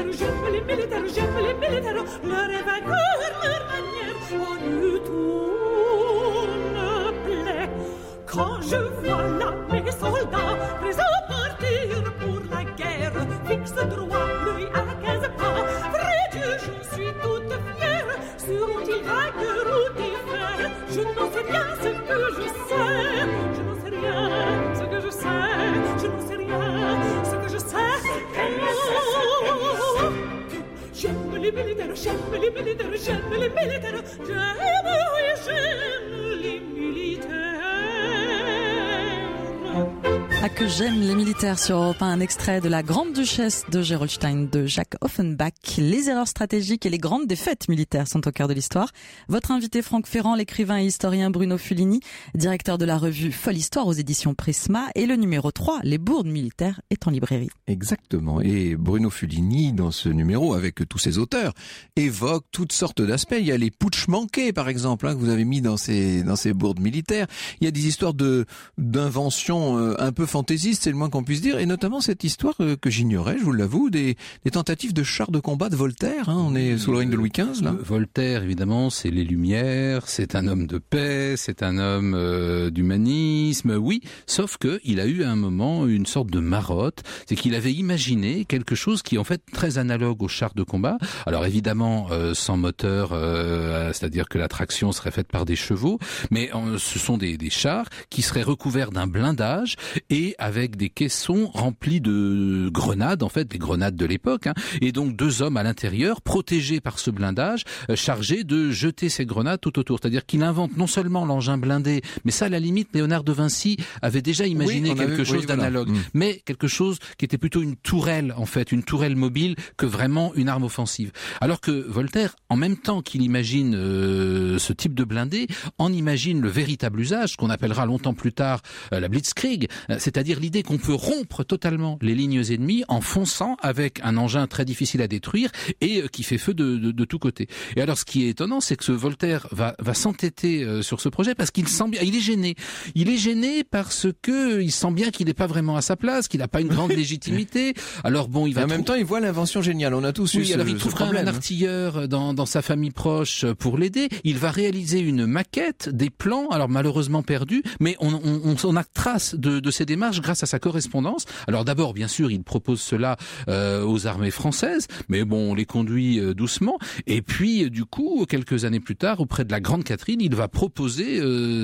leur vainqueur, leur manière, en eut tout me plaît. Quand je vois là mes soldats prêts à partir pour la guerre, fixe droit, l'œil à 15 pas, vrai Dieu, je suis toute fière. Seront-ils vainqueurs ou différents? Je n'en sais rien, ce que je sais. Je n'en sais rien, ce que je sais. Je n'en sais rien, ce que je sais. J'aime les militaires, j'aime les militaires, j'aime les militaires. J'aime les militaires. Ah que j'aime les militaires sur Europe 1, un extrait de La Grande Duchesse de Gerolstein de Jacques Offenbach. Les erreurs stratégiques et les grandes défaites militaires sont au cœur de l'histoire. Votre invité Franck Ferrand, l'écrivain et historien Bruno Fuligny, directeur de la revue Folle Histoire aux éditions Prisma, et le numéro 3, Les bourdes militaires, est en librairie. Exactement. Et Bruno Fuligny, dans ce numéro, avec tous ses auteurs, évoque toutes sortes d'aspects. Il y a les putschs manqués, par exemple, que vous avez mis dans ces bourdes militaires. Il y a des histoires d'inventions un peu fantaisiste, c'est le moins qu'on puisse dire, et notamment cette histoire que j'ignorais, je vous l'avoue, des tentatives de chars de combat de Voltaire. On est sous le règne de Louis XV, là. Voltaire, évidemment, c'est les Lumières, c'est un homme de paix, c'est un homme d'humanisme, oui, sauf que il a eu à un moment une sorte de marotte, c'est qu'il avait imaginé quelque chose qui est en fait très analogue aux chars de combat. Alors évidemment, sans moteur, c'est-à-dire que la traction serait faite par des chevaux, mais ce sont des chars qui seraient recouverts d'un blindage et avec des caissons remplis de grenades, en fait, des grenades de l'époque, et donc 2 hommes à l'intérieur, protégés par ce blindage, chargés de jeter ces grenades tout autour. C'est-à-dire qu'il invente non seulement l'engin blindé, mais ça, à la limite, Léonard de Vinci avait déjà imaginé quelque chose d'analogue, mais quelque chose qui était plutôt une tourelle, en fait, une tourelle mobile, que vraiment une arme offensive. Alors que Voltaire, en même temps qu'il imagine ce type de blindé, en imagine le véritable usage, ce qu'on appellera longtemps plus tard la Blitzkrieg, c'est-à-dire l'idée qu'on peut rompre totalement les lignes ennemies en fonçant avec un engin très difficile à détruire et qui fait feu de tous côtés. Et alors, ce qui est étonnant, c'est que ce Voltaire va s'entêter sur ce projet parce qu'il sent bien, il est gêné. Il est gêné parce que il sent bien qu'il n'est pas vraiment à sa place, qu'il n'a pas une grande légitimité. Alors bon, il va. Et en même temps, il voit l'invention géniale. On a tous eu alors il trouvera un artilleur dans sa famille proche pour l'aider. Il va réaliser une maquette, des plans, alors malheureusement perdus, mais on a trace de ces démarches grâce à sa correspondance. Alors d'abord, bien sûr, il propose cela aux armées françaises, mais bon, on les conduit doucement. Et puis, du coup, quelques années plus tard, auprès de la Grande Catherine, il va proposer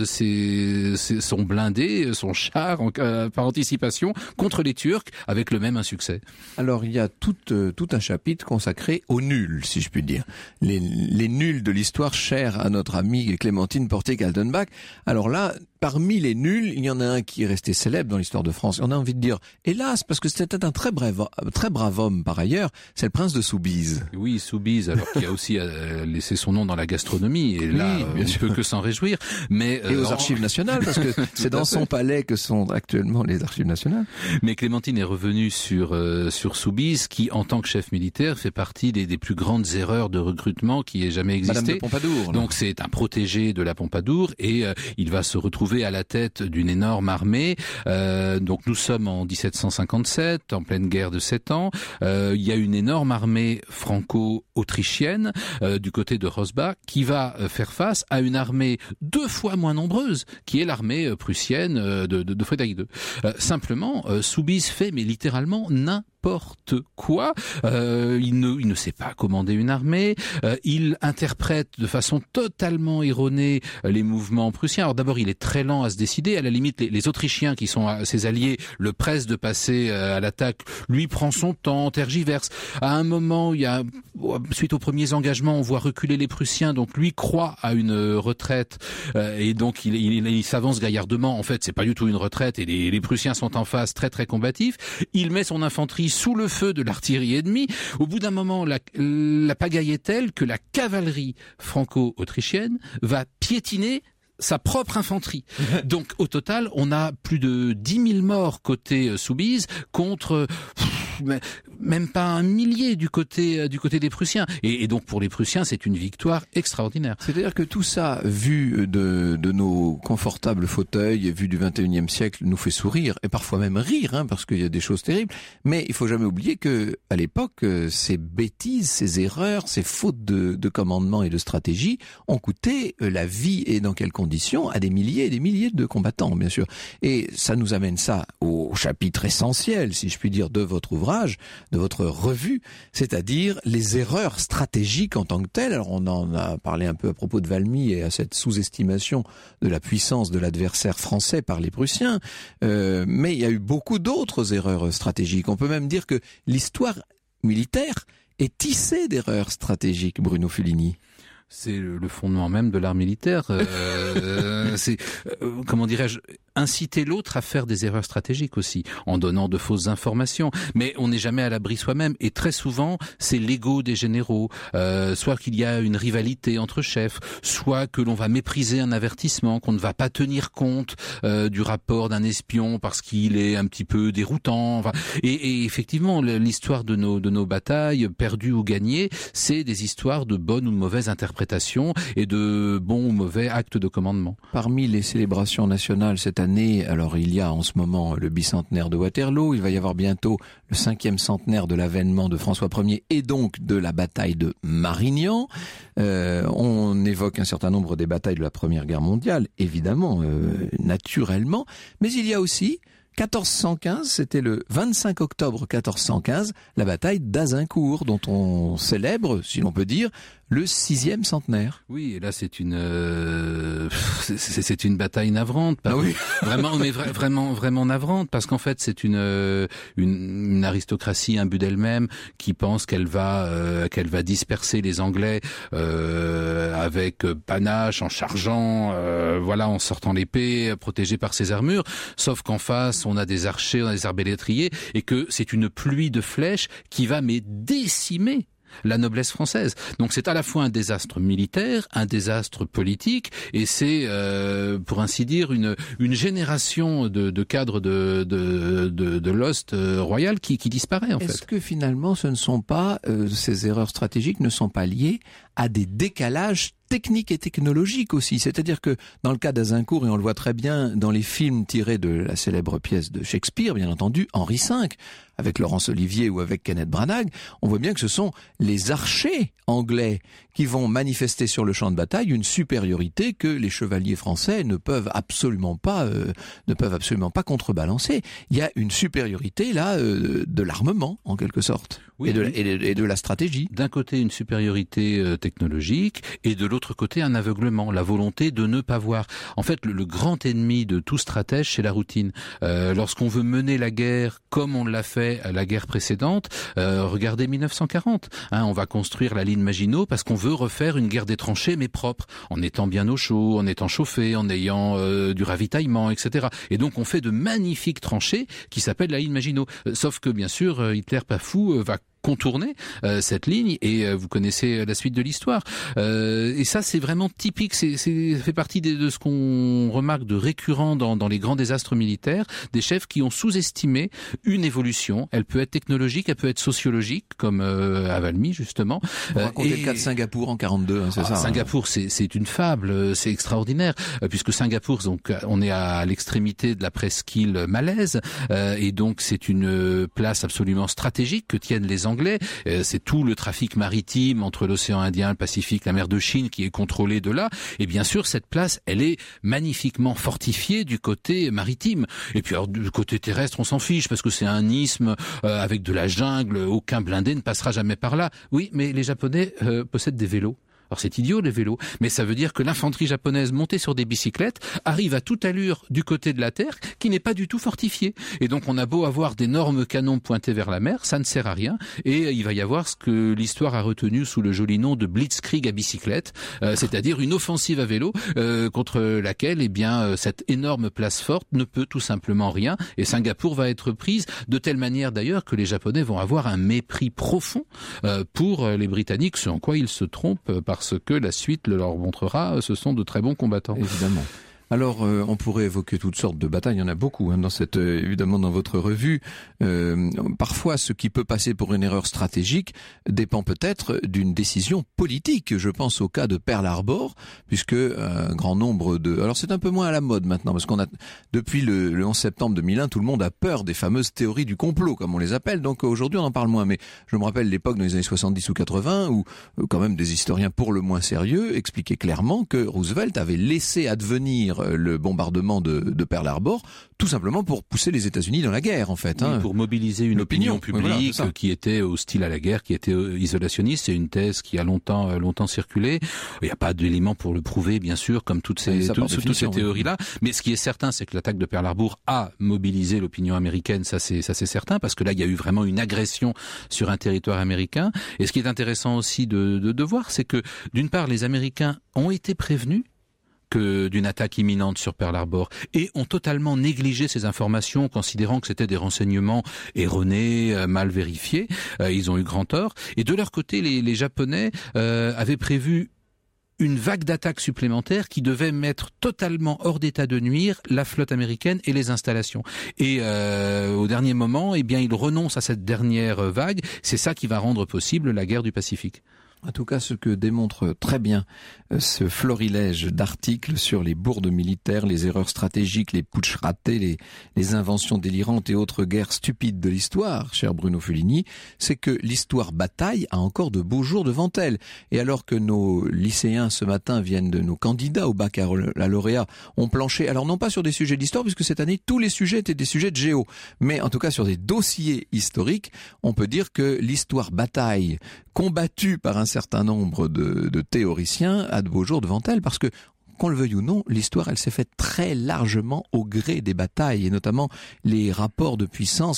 son blindé, son char par anticipation contre les Turcs, avec le même insuccès. Alors, il y a tout un chapitre consacré aux nuls, si je puis dire. Les nuls de l'histoire chers à notre amie Clémentine Portier-Kaltenbach. Alors là, parmi les nuls, il y en a un qui est resté célèbre dans l'histoire de France. On a envie de dire, hélas, parce que c'était un très brave homme par ailleurs, c'est le prince de Soubise. Oui, Soubise, alors qui a aussi laissé son nom dans la gastronomie, et là, on ne peut que s'en réjouir. Mais et aux archives nationales, parce que c'est dans son palais que sont actuellement les archives nationales. Mais Clémentine est revenue sur Soubise, qui, en tant que chef militaire, fait partie des plus grandes erreurs de recrutement qui ait jamais existé. Madame de Pompadour. Donc c'est un protégé de la Pompadour, et il va se retrouver à la tête d'une énorme armée. Donc nous sommes en 1757, en pleine guerre de 7 ans. Il y a une énorme armée franco-autrichienne du côté de Rosbach qui va faire face à une armée 2 fois moins nombreuse, qui est l'armée prussienne de Frédéric II. Simplement, Soubise fait mais littéralement n'importe quoi. Il ne sait pas commander une armée. Il interprète de façon totalement erronée les mouvements prussiens. Alors d'abord, il est très lent à se décider. À la limite, les Autrichiens, qui sont ses alliés, le pressent de passer à l'attaque. Lui prend son temps, tergiverse. À un moment, suite aux premiers engagements, on voit reculer les Prussiens. Donc lui croit à une retraite, et donc il s'avance gaillardement. En fait, c'est pas du tout une retraite, et les Prussiens sont en face, très très combatifs. Il met son infanterie sous le feu de l'artillerie ennemie. Au bout d'un moment, la pagaille est telle que la cavalerie franco-autrichienne va piétiner sa propre infanterie. Donc au total, on a plus de 10 000 morts côté Soubise contre même pas 1 millier du côté des Prussiens. Et donc pour les Prussiens, c'est une victoire extraordinaire. C'est-à-dire que tout ça, vu de nos confortables fauteuils, vu du 21e siècle, nous fait sourire et parfois même rire, parce qu'il y a des choses terribles. Mais il faut jamais oublier que à l'époque, ces bêtises, ces erreurs, ces fautes de commandement et de stratégie ont coûté la vie, et dans quelles conditions, à des milliers et des milliers de combattants, bien sûr. Et ça nous amène ça au chapitre essentiel, si je puis dire, de votre ouvrage, de votre revue, c'est-à-dire les erreurs stratégiques en tant que telles. Alors on en a parlé un peu à propos de Valmy et à cette sous-estimation de la puissance de l'adversaire français par les Prussiens, mais il y a eu beaucoup d'autres erreurs stratégiques. On peut même dire que l'histoire militaire est tissée d'erreurs stratégiques, Bruno Fulini. C'est le fondement même de l'art militaire. C'est, comment dirais-je, inciter l'autre à faire des erreurs stratégiques aussi, en donnant de fausses informations. Mais on n'est jamais à l'abri soi-même. Et très souvent, c'est l'ego des généraux. Soit qu'il y a une rivalité entre chefs, soit que l'on va mépriser un avertissement, qu'on ne va pas tenir compte du rapport d'un espion parce qu'il est un petit peu déroutant. Enfin, et effectivement, l'histoire de nos batailles, perdues ou gagnées, c'est des histoires de bonnes ou de mauvaises interprétations et de bons ou mauvais actes de commandement. Parmi les célébrations nationales cette année, alors il y a en ce moment le bicentenaire de Waterloo, il va y avoir bientôt le 5e centenaire de l'avènement de François Ier et donc de la bataille de Marignan. On évoque un certain nombre des batailles de la Première Guerre mondiale, évidemment, naturellement, mais il y a aussi 1415, c'était le 25 octobre 1415, la bataille d'Azincourt, dont on célèbre, si l'on peut dire, le 6e centenaire. Oui, et là c'est une bataille navrante, oui. Vraiment, mais vraiment navrante, parce qu'en fait c'est une aristocratie imbue d'elle-même qui pense qu'elle va disperser les Anglais avec panache, en chargeant, en sortant l'épée, protégée par ses armures. Sauf qu'en face on a des archers, on a des arbalétriers, et que c'est une pluie de flèches qui va décimer la noblesse française. Donc c'est à la fois un désastre militaire, un désastre politique, et c'est, pour ainsi dire, une génération de cadres de l'Ost royal qui disparaît en fait. Est-ce que finalement ce ne sont pas, ces erreurs stratégiques ne sont pas liées à des décalages techniques et technologiques aussi? C'est-à-dire que dans le cas d'Azincourt, et on le voit très bien dans les films tirés de la célèbre pièce de Shakespeare, bien entendu, Henri V, avec Laurence Olivier ou avec Kenneth Branagh, on voit bien que ce sont les archers anglais qui vont manifester sur le champ de bataille une supériorité que les chevaliers français ne peuvent absolument pas contrebalancer. Il y a une supériorité là de l'armement en quelque sorte, oui, et de la stratégie. D'un côté une supériorité technologique et de l'autre côté un aveuglement, la volonté de ne pas voir. En fait, le grand ennemi de tout stratège, c'est la routine. Lorsqu'on veut mener la guerre comme on l'a fait à la guerre précédente, regardez 1940. On va construire la ligne Maginot parce qu'on veut refaire une guerre des tranchées mais propre, en étant bien au chaud, en étant chauffé, en ayant du ravitaillement, etc. Et donc on fait de magnifiques tranchées qui s'appellent la ligne Maginot. Sauf que bien sûr, Hitler, pas fou, va contourner cette ligne et vous connaissez la suite de l'histoire. Et ça, c'est vraiment typique. Ça fait partie de ce qu'on remarque de récurrent dans les grands désastres militaires, des chefs qui ont sous-estimé une évolution. Elle peut être technologique, elle peut être sociologique, comme à Valmy justement. Vous racontez le cas de Singapour en 42, c'est ça. Singapour, c'est une fable, c'est extraordinaire, puisque Singapour, donc on est à l'extrémité de la presqu'île malaise, et donc c'est une place absolument stratégique que tiennent les Anglais. C'est tout le trafic maritime entre l'océan Indien, le Pacifique, la mer de Chine qui est contrôlé de là. Et bien sûr, cette place, elle est magnifiquement fortifiée du côté maritime. Et puis alors, du côté terrestre, on s'en fiche parce que c'est un isthme avec de la jungle. Aucun blindé ne passera jamais par là. Oui, mais les Japonais possèdent des vélos. Alors c'est idiot les vélos, mais ça veut dire que l'infanterie japonaise montée sur des bicyclettes arrive à toute allure du côté de la terre qui n'est pas du tout fortifiée. Et donc on a beau avoir d'énormes canons pointés vers la mer, ça ne sert à rien. Et il va y avoir ce que l'histoire a retenu sous le joli nom de Blitzkrieg à bicyclette, c'est-à-dire une offensive à vélo contre laquelle cette énorme place forte ne peut tout simplement rien. Et Singapour va être prise de telle manière d'ailleurs que les Japonais vont avoir un mépris profond pour les Britanniques, ce en quoi ils se trompent parce que la suite le leur montrera, ce sont de très bons combattants. Évidemment. Alors, on pourrait évoquer toutes sortes de batailles. Il y en a beaucoup évidemment dans votre revue. Parfois, ce qui peut passer pour une erreur stratégique dépend peut-être d'une décision politique. Je pense au cas de Pearl Harbor, puisque un grand nombre de... Alors, c'est un peu moins à la mode maintenant, parce qu'on a depuis le 11 septembre 2001, tout le monde a peur des fameuses théories du complot, comme on les appelle. Donc aujourd'hui, on en parle moins. Mais je me rappelle l'époque dans les années 70 ou 80, où quand même des historiens pour le moins sérieux expliquaient clairement que Roosevelt avait laissé advenir le bombardement de Pearl Harbor, tout simplement pour pousser les États-Unis dans la guerre, en fait. Oui, pour mobiliser une opinion publique qui était hostile à la guerre, qui était isolationniste. C'est une thèse qui a longtemps circulé. Il n'y a pas d'éléments pour le prouver, bien sûr, comme toutes ces théories-là. Mais ce qui est certain, c'est que l'attaque de Pearl Harbor a mobilisé l'opinion américaine. Ça c'est certain, parce que là, il y a eu vraiment une agression sur un territoire américain. Et ce qui est intéressant aussi de voir, c'est que, d'une part, les Américains ont été prévenus d'une attaque imminente sur Pearl Harbor et ont totalement négligé ces informations, considérant que c'était des renseignements erronés, mal vérifiés. Ils ont eu grand tort. Et de leur côté, les Japonais avaient prévu une vague d'attaques supplémentaires qui devait mettre totalement hors d'état de nuire la flotte américaine et les installations. Et au dernier moment, ils renoncent à cette dernière vague. C'est ça qui va rendre possible la guerre du Pacifique. En tout cas, ce que démontre très bien ce florilège d'articles sur les bourdes militaires, les erreurs stratégiques, les putschs ratés, les inventions délirantes et autres guerres stupides de l'histoire, cher Bruno Fulini, c'est que l'histoire bataille a encore de beaux jours devant elle. Et alors que nos lycéens ce matin viennent de nos candidats au baccalauréat ont planché, alors non pas sur des sujets d'histoire, puisque cette année tous les sujets étaient des sujets de géo, mais en tout cas sur des dossiers historiques, on peut dire que l'histoire bataille combattue par un certain nombre de théoriciens a de beaux jours devant elle, parce que, qu'on le veuille ou non, l'histoire, elle s'est faite très largement au gré des batailles, et notamment les rapports de puissance,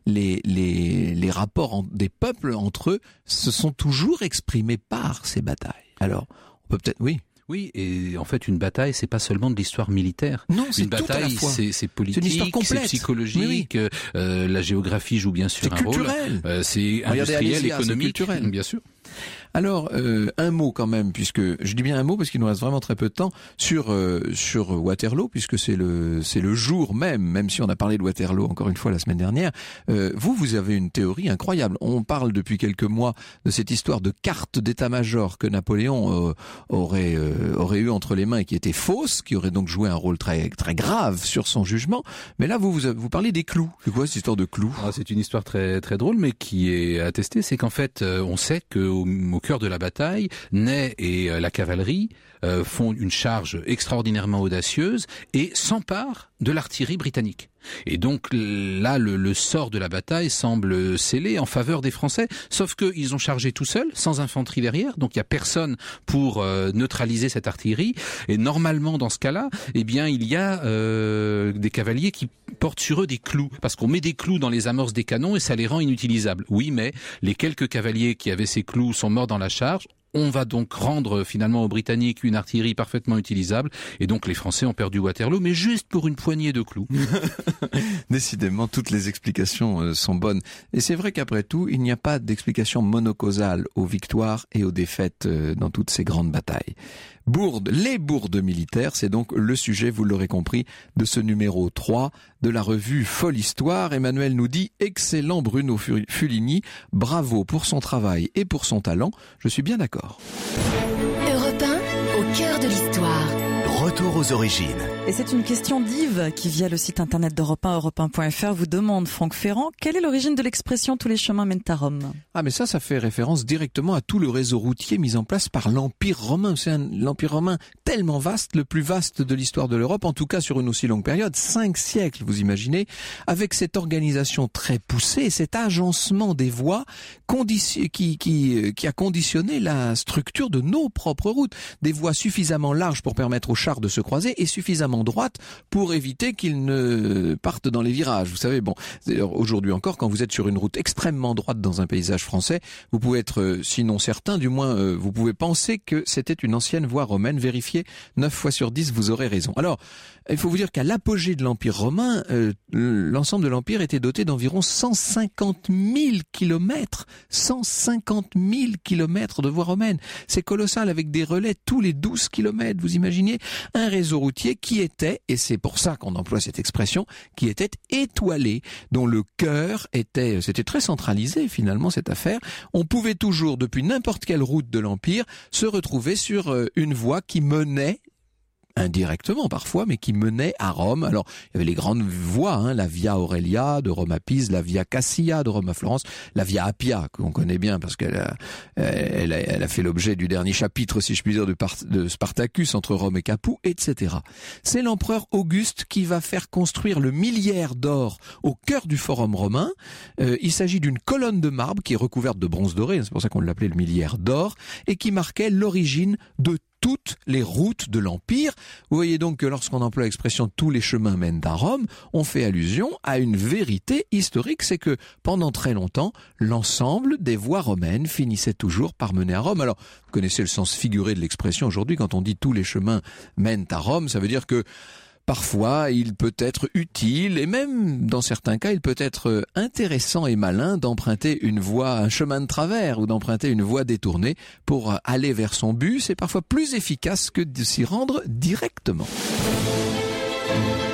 les rapports des peuples entre eux se sont toujours exprimés par ces batailles. Alors, on peut peut-être, oui. Oui, et en fait, une bataille, c'est pas seulement de l'histoire militaire. Non, c'est une tout à la bataille, fois. C'est politique, c'est psychologique. Oui. La géographie joue bien sûr un rôle. C'est culturel. C'est industriel, économique, culturel. bien sûr. Alors, un mot quand même, puisque je dis bien un mot parce qu'il nous reste vraiment très peu de temps sur Waterloo, puisque c'est le jour même si on a parlé de Waterloo encore une fois la semaine dernière. Vous avez une théorie incroyable. On parle depuis quelques mois de cette histoire de carte d'état-major que Napoléon aurait eu entre les mains et qui était fausse, qui aurait donc joué un rôle très très grave sur son jugement. Mais là, vous parlez des clous. C'est quoi cette histoire de clous? C'est une histoire très très drôle, mais qui est attestée. C'est qu'en fait, on sait qu'au cœur de la bataille, Ney et la cavalerie font une charge extraordinairement audacieuse et s'emparent de l'artillerie britannique. Et donc là, le sort de la bataille semble scellé en faveur des Français, sauf qu'ils ont chargé tout seuls, sans infanterie derrière, donc il n'y a personne pour neutraliser cette artillerie. Et normalement, dans ce cas-là, eh bien, il y a des cavaliers qui portent sur eux des clous, parce qu'on met des clous dans les amorces des canons et ça les rend inutilisables. Oui, mais les quelques cavaliers qui avaient ces clous sont morts dans la charge. On va donc rendre finalement aux Britanniques une artillerie parfaitement utilisable, et donc les Français ont perdu Waterloo, mais juste pour une poignée de clous. Décidément, toutes les explications sont bonnes. Et c'est vrai qu'après tout, il n'y a pas d'explication monocausale aux victoires et aux défaites dans toutes ces grandes batailles. Les bourdes militaires, c'est donc le sujet, vous l'aurez compris, de ce numéro 3 de la revue Folle Histoire. Emmanuel nous dit « Excellent Bruno Fuligny, bravo pour son travail et pour son talent, je suis bien d'accord. » Europe 1, au cœur de l'histoire. Retour aux origines. Et c'est une question d'Yves qui, via le site internet d'Europe 1, europe1.fr, vous demande, Franck Ferrand, quelle est l'origine de l'expression « tous les chemins mènent à Rome » ? Ah, mais ça fait référence directement à tout le réseau routier mis en place par l'Empire romain. C'est l'Empire romain tellement vaste, le plus vaste de l'histoire de l'Europe, en tout cas sur une aussi longue période, 5 siècles, vous imaginez, avec cette organisation très poussée, cet agencement des voies qui a conditionné la structure de nos propres routes. Des voies suffisamment larges pour permettre aux chars de se croiser et suffisamment droites pour éviter qu'ils ne partent dans les virages. Vous savez, bon, aujourd'hui encore, quand vous êtes sur une route extrêmement droite dans un paysage français, vous pouvez être, sinon certain, du moins, vous pouvez penser que c'était une ancienne voie romaine. Vérifiez, 9 fois sur 10, vous aurez raison. Alors, il faut vous dire qu'à l'apogée de l'Empire romain, l'ensemble de l'Empire était doté d'environ 150 000 kilomètres. 150 000 kilomètres de voies romaines. C'est colossal, avec des relais tous les 12 kilomètres. Vous imaginez un réseau routier qui était, et c'est pour ça qu'on emploie cette expression, qui était étoilé, dont le cœur c'était très centralisé finalement cette affaire. On pouvait toujours, depuis n'importe quelle route de l'Empire, se retrouver sur une voie qui menait, indirectement parfois, mais qui menait à Rome. Alors, il y avait les grandes voies, la Via Aurelia de Rome à Pise, la Via Cassia de Rome à Florence, la Via Appia, qu'on connaît bien parce qu'elle a fait l'objet du dernier chapitre, si je puis dire, de Spartacus entre Rome et Capoue, etc. C'est l'empereur Auguste qui va faire construire le milliaire d'or au cœur du forum romain. Il s'agit d'une colonne de marbre qui est recouverte de bronze doré, c'est pour ça qu'on l'appelait le milliaire d'or, et qui marquait l'origine de toutes les routes de l'Empire. Vous voyez donc que lorsqu'on emploie l'expression « tous les chemins mènent à Rome », on fait allusion à une vérité historique, c'est que pendant très longtemps, l'ensemble des voies romaines finissaient toujours par mener à Rome. Alors, vous connaissez le sens figuré de l'expression aujourd'hui, quand on dit « tous les chemins mènent à Rome », ça veut dire que parfois, il peut être utile, et même dans certains cas, il peut être intéressant et malin d'emprunter une voie, un chemin de travers, ou d'emprunter une voie détournée pour aller vers son but. C'est parfois plus efficace que de s'y rendre directement.